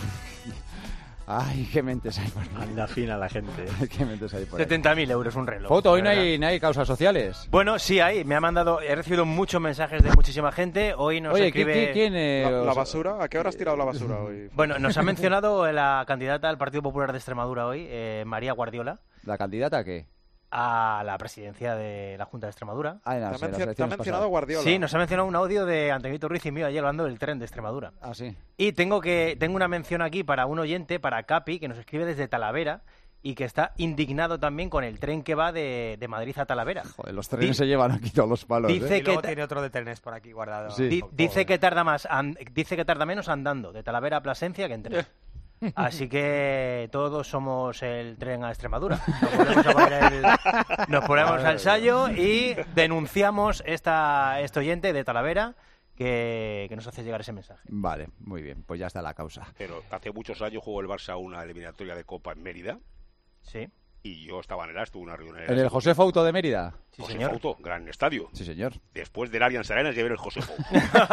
Ay, qué mentes hay por ahí. Anda fina la gente. Qué mentes hay por ahí. setenta mil euros un reloj. Foto, hoy no ¿verdad? hay, no hay causas sociales. Bueno, sí hay. Me ha mandado, he recibido muchos mensajes de muchísima gente. Hoy nos Oye, escribe... ¿quién, quién, eh, La, la os- basura, ¿a qué hora has tirado la basura hoy? Bueno, nos ha mencionado la candidata al Partido Popular de Extremadura hoy, eh, María Guardiola, ¿La candidata a qué? a la presidencia de la Junta de Extremadura. Ah, en Te ha las- mencio- en las te ha elecciones mencionado pasadas. Guardiola. Sí, nos ha mencionado un audio de Antonito Ruiz y mío ayer hablando del tren de Extremadura. Ah, sí. Y tengo que tengo una mención aquí para un oyente, para Capi, que nos escribe desde Talavera y que está indignado también con el tren que va de, de Madrid a Talavera. Joder, los trenes Di- se llevan aquí todos los palos. dice ¿eh? Y luego que- tiene otro de trenes por aquí guardado. Sí. Di- dice que tarda más an- dice que tarda menos andando de Talavera a Plasencia que en tren. Así que todos somos el tren a Extremadura. Nos ponemos, a poner el- nos ponemos al sallo y denunciamos esta, este oyente de Talavera que, que nos hace llegar ese mensaje. Vale, muy bien, pues ya está la causa. Pero hace muchos años jugó el Barça una eliminatoria de Copa en Mérida. Sí. Y yo estaba en el Astu, una reunión ¿En el José Fouto de Mérida? Sí, José señor. Fouto, gran estadio. Sí, señor. Después del Allianz Arena llevé el José Fouto.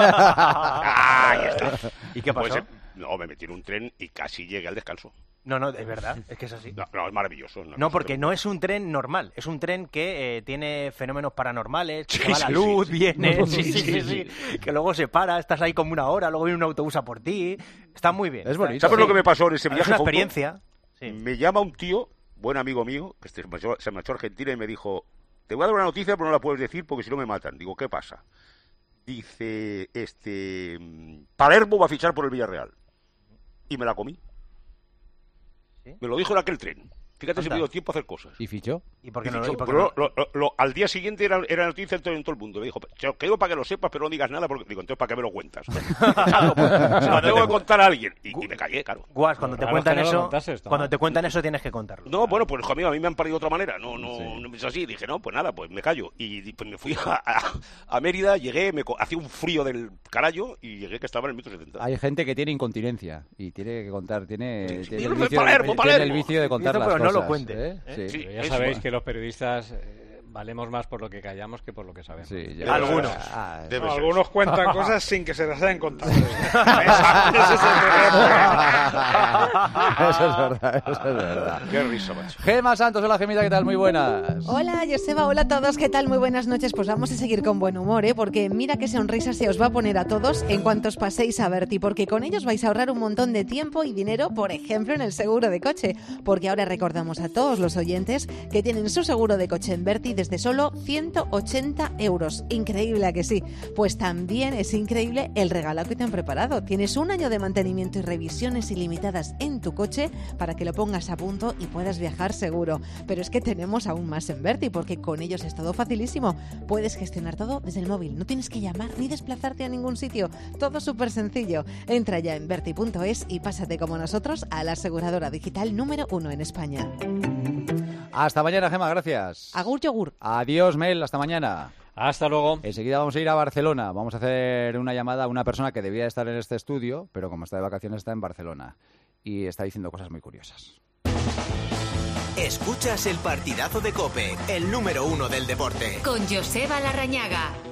Ah, ahí está. ¿Y qué pasó? Pues, eh, no, me metí en un tren y casi llegué al descanso. No, no, es verdad, es que es así. No, no, es maravilloso. una No, cosa porque que- no es un tren normal, es un tren que eh, tiene fenómenos paranormales, que Sí, se va la sí, luz, sí, sí. viene, sí, Sí, sí, sí, sí, sí, que luego se para, estás ahí como una hora, luego viene un autobús a por ti, está muy bien. Es está- bonito. ¿Sabes sí. lo que me pasó en ese Es viaje? una Fouto? experiencia. Sí. Me llama un tío, buen amigo mío, que este- se marchó- se marchó a Argentina y me dijo, te voy a dar una noticia pero no la puedes decir porque si no me matan. Digo, ¿qué pasa? Dice, este, mm, Palermo va a fichar por el Villarreal. Y me la comí. ¿Sí? Me lo dijo en aquel tren. Fíjate si Anda. me dio tiempo a hacer cosas. ¿Y fichó? ¿Y por qué Y no, fichó. y por qué Pero no? lo- lo- lo- al día siguiente era, era noticia en todo, en todo el mundo. Me dijo, te lo quedo para que lo sepas, pero no digas nada. Porque digo, entonces, ¿para qué me lo cuentas? Claro, pues, se lo tengo que contar a alguien. Y, y me callé, claro. Guas, cuando te Raro cuentan que no lo eso, contases, Tomás. cuando te cuentan eso tienes que contarlo. No, bueno, pues hijo mío, a mí me han parido de otra manera. No, no, no es así. Dije, no, pues nada, pues me callo. Y pues me fui a, a- a Mérida, llegué, me co- hacía un frío del carajo y llegué que estaba en el metro setenta. Hay gente que tiene incontinencia y tiene que contar, tiene, Sí, sí, tiene, pero el, de vicio, Palermo, tiene Palermo. el vicio de contar Eso, las pero no cosas. lo cuentes, ¿eh? ¿eh? Sí. Sí, Pero ya eso. sabéis que los periodistas eh, valemos más por lo que callamos que por lo que sabemos. Sí, ya. Algunos. Ah, Debe No, ser. algunos cuentan cosas sin que se las hayan contado. Esa- ese es el Eso es verdad, eso es verdad. Qué risa, macho. Gema Santos, hola Gemita, ¿qué tal? Muy buenas. Hola, Joseba, hola a todos, ¿qué tal? Muy buenas noches. Pues vamos a seguir con buen humor, ¿eh? Porque mira qué sonrisa se os va a poner a todos en cuanto os paséis a Berti, porque con ellos vais a ahorrar un montón de tiempo y dinero, por ejemplo, en el seguro de coche. Porque ahora recordamos a todos los oyentes que tienen su seguro de coche en Berti desde solo ciento ochenta euros. Increíble, ¿a que sí? Pues también es increíble el regalo que te han preparado. Tienes un año de mantenimiento y revisiones ilimitadas en tu coche para que lo pongas a punto y puedas viajar seguro. Pero es que tenemos aún más en Berti, porque con ellos es todo facilísimo. Puedes gestionar todo desde el móvil. No tienes que llamar ni desplazarte a ningún sitio. Todo súper sencillo. Entra ya en berti punto es y pásate como nosotros a la aseguradora digital número uno en España. Hasta mañana, Gemma, gracias. Agur yogur. Adiós, Mel, hasta mañana. Hasta luego. Enseguida vamos a ir a Barcelona. Vamos a hacer una llamada a una persona que debía estar en este estudio, pero como está de vacaciones está en Barcelona y está diciendo cosas muy curiosas. Escuchas el partidazo de COPE, el número uno del deporte. Con Joseba Larrañaga.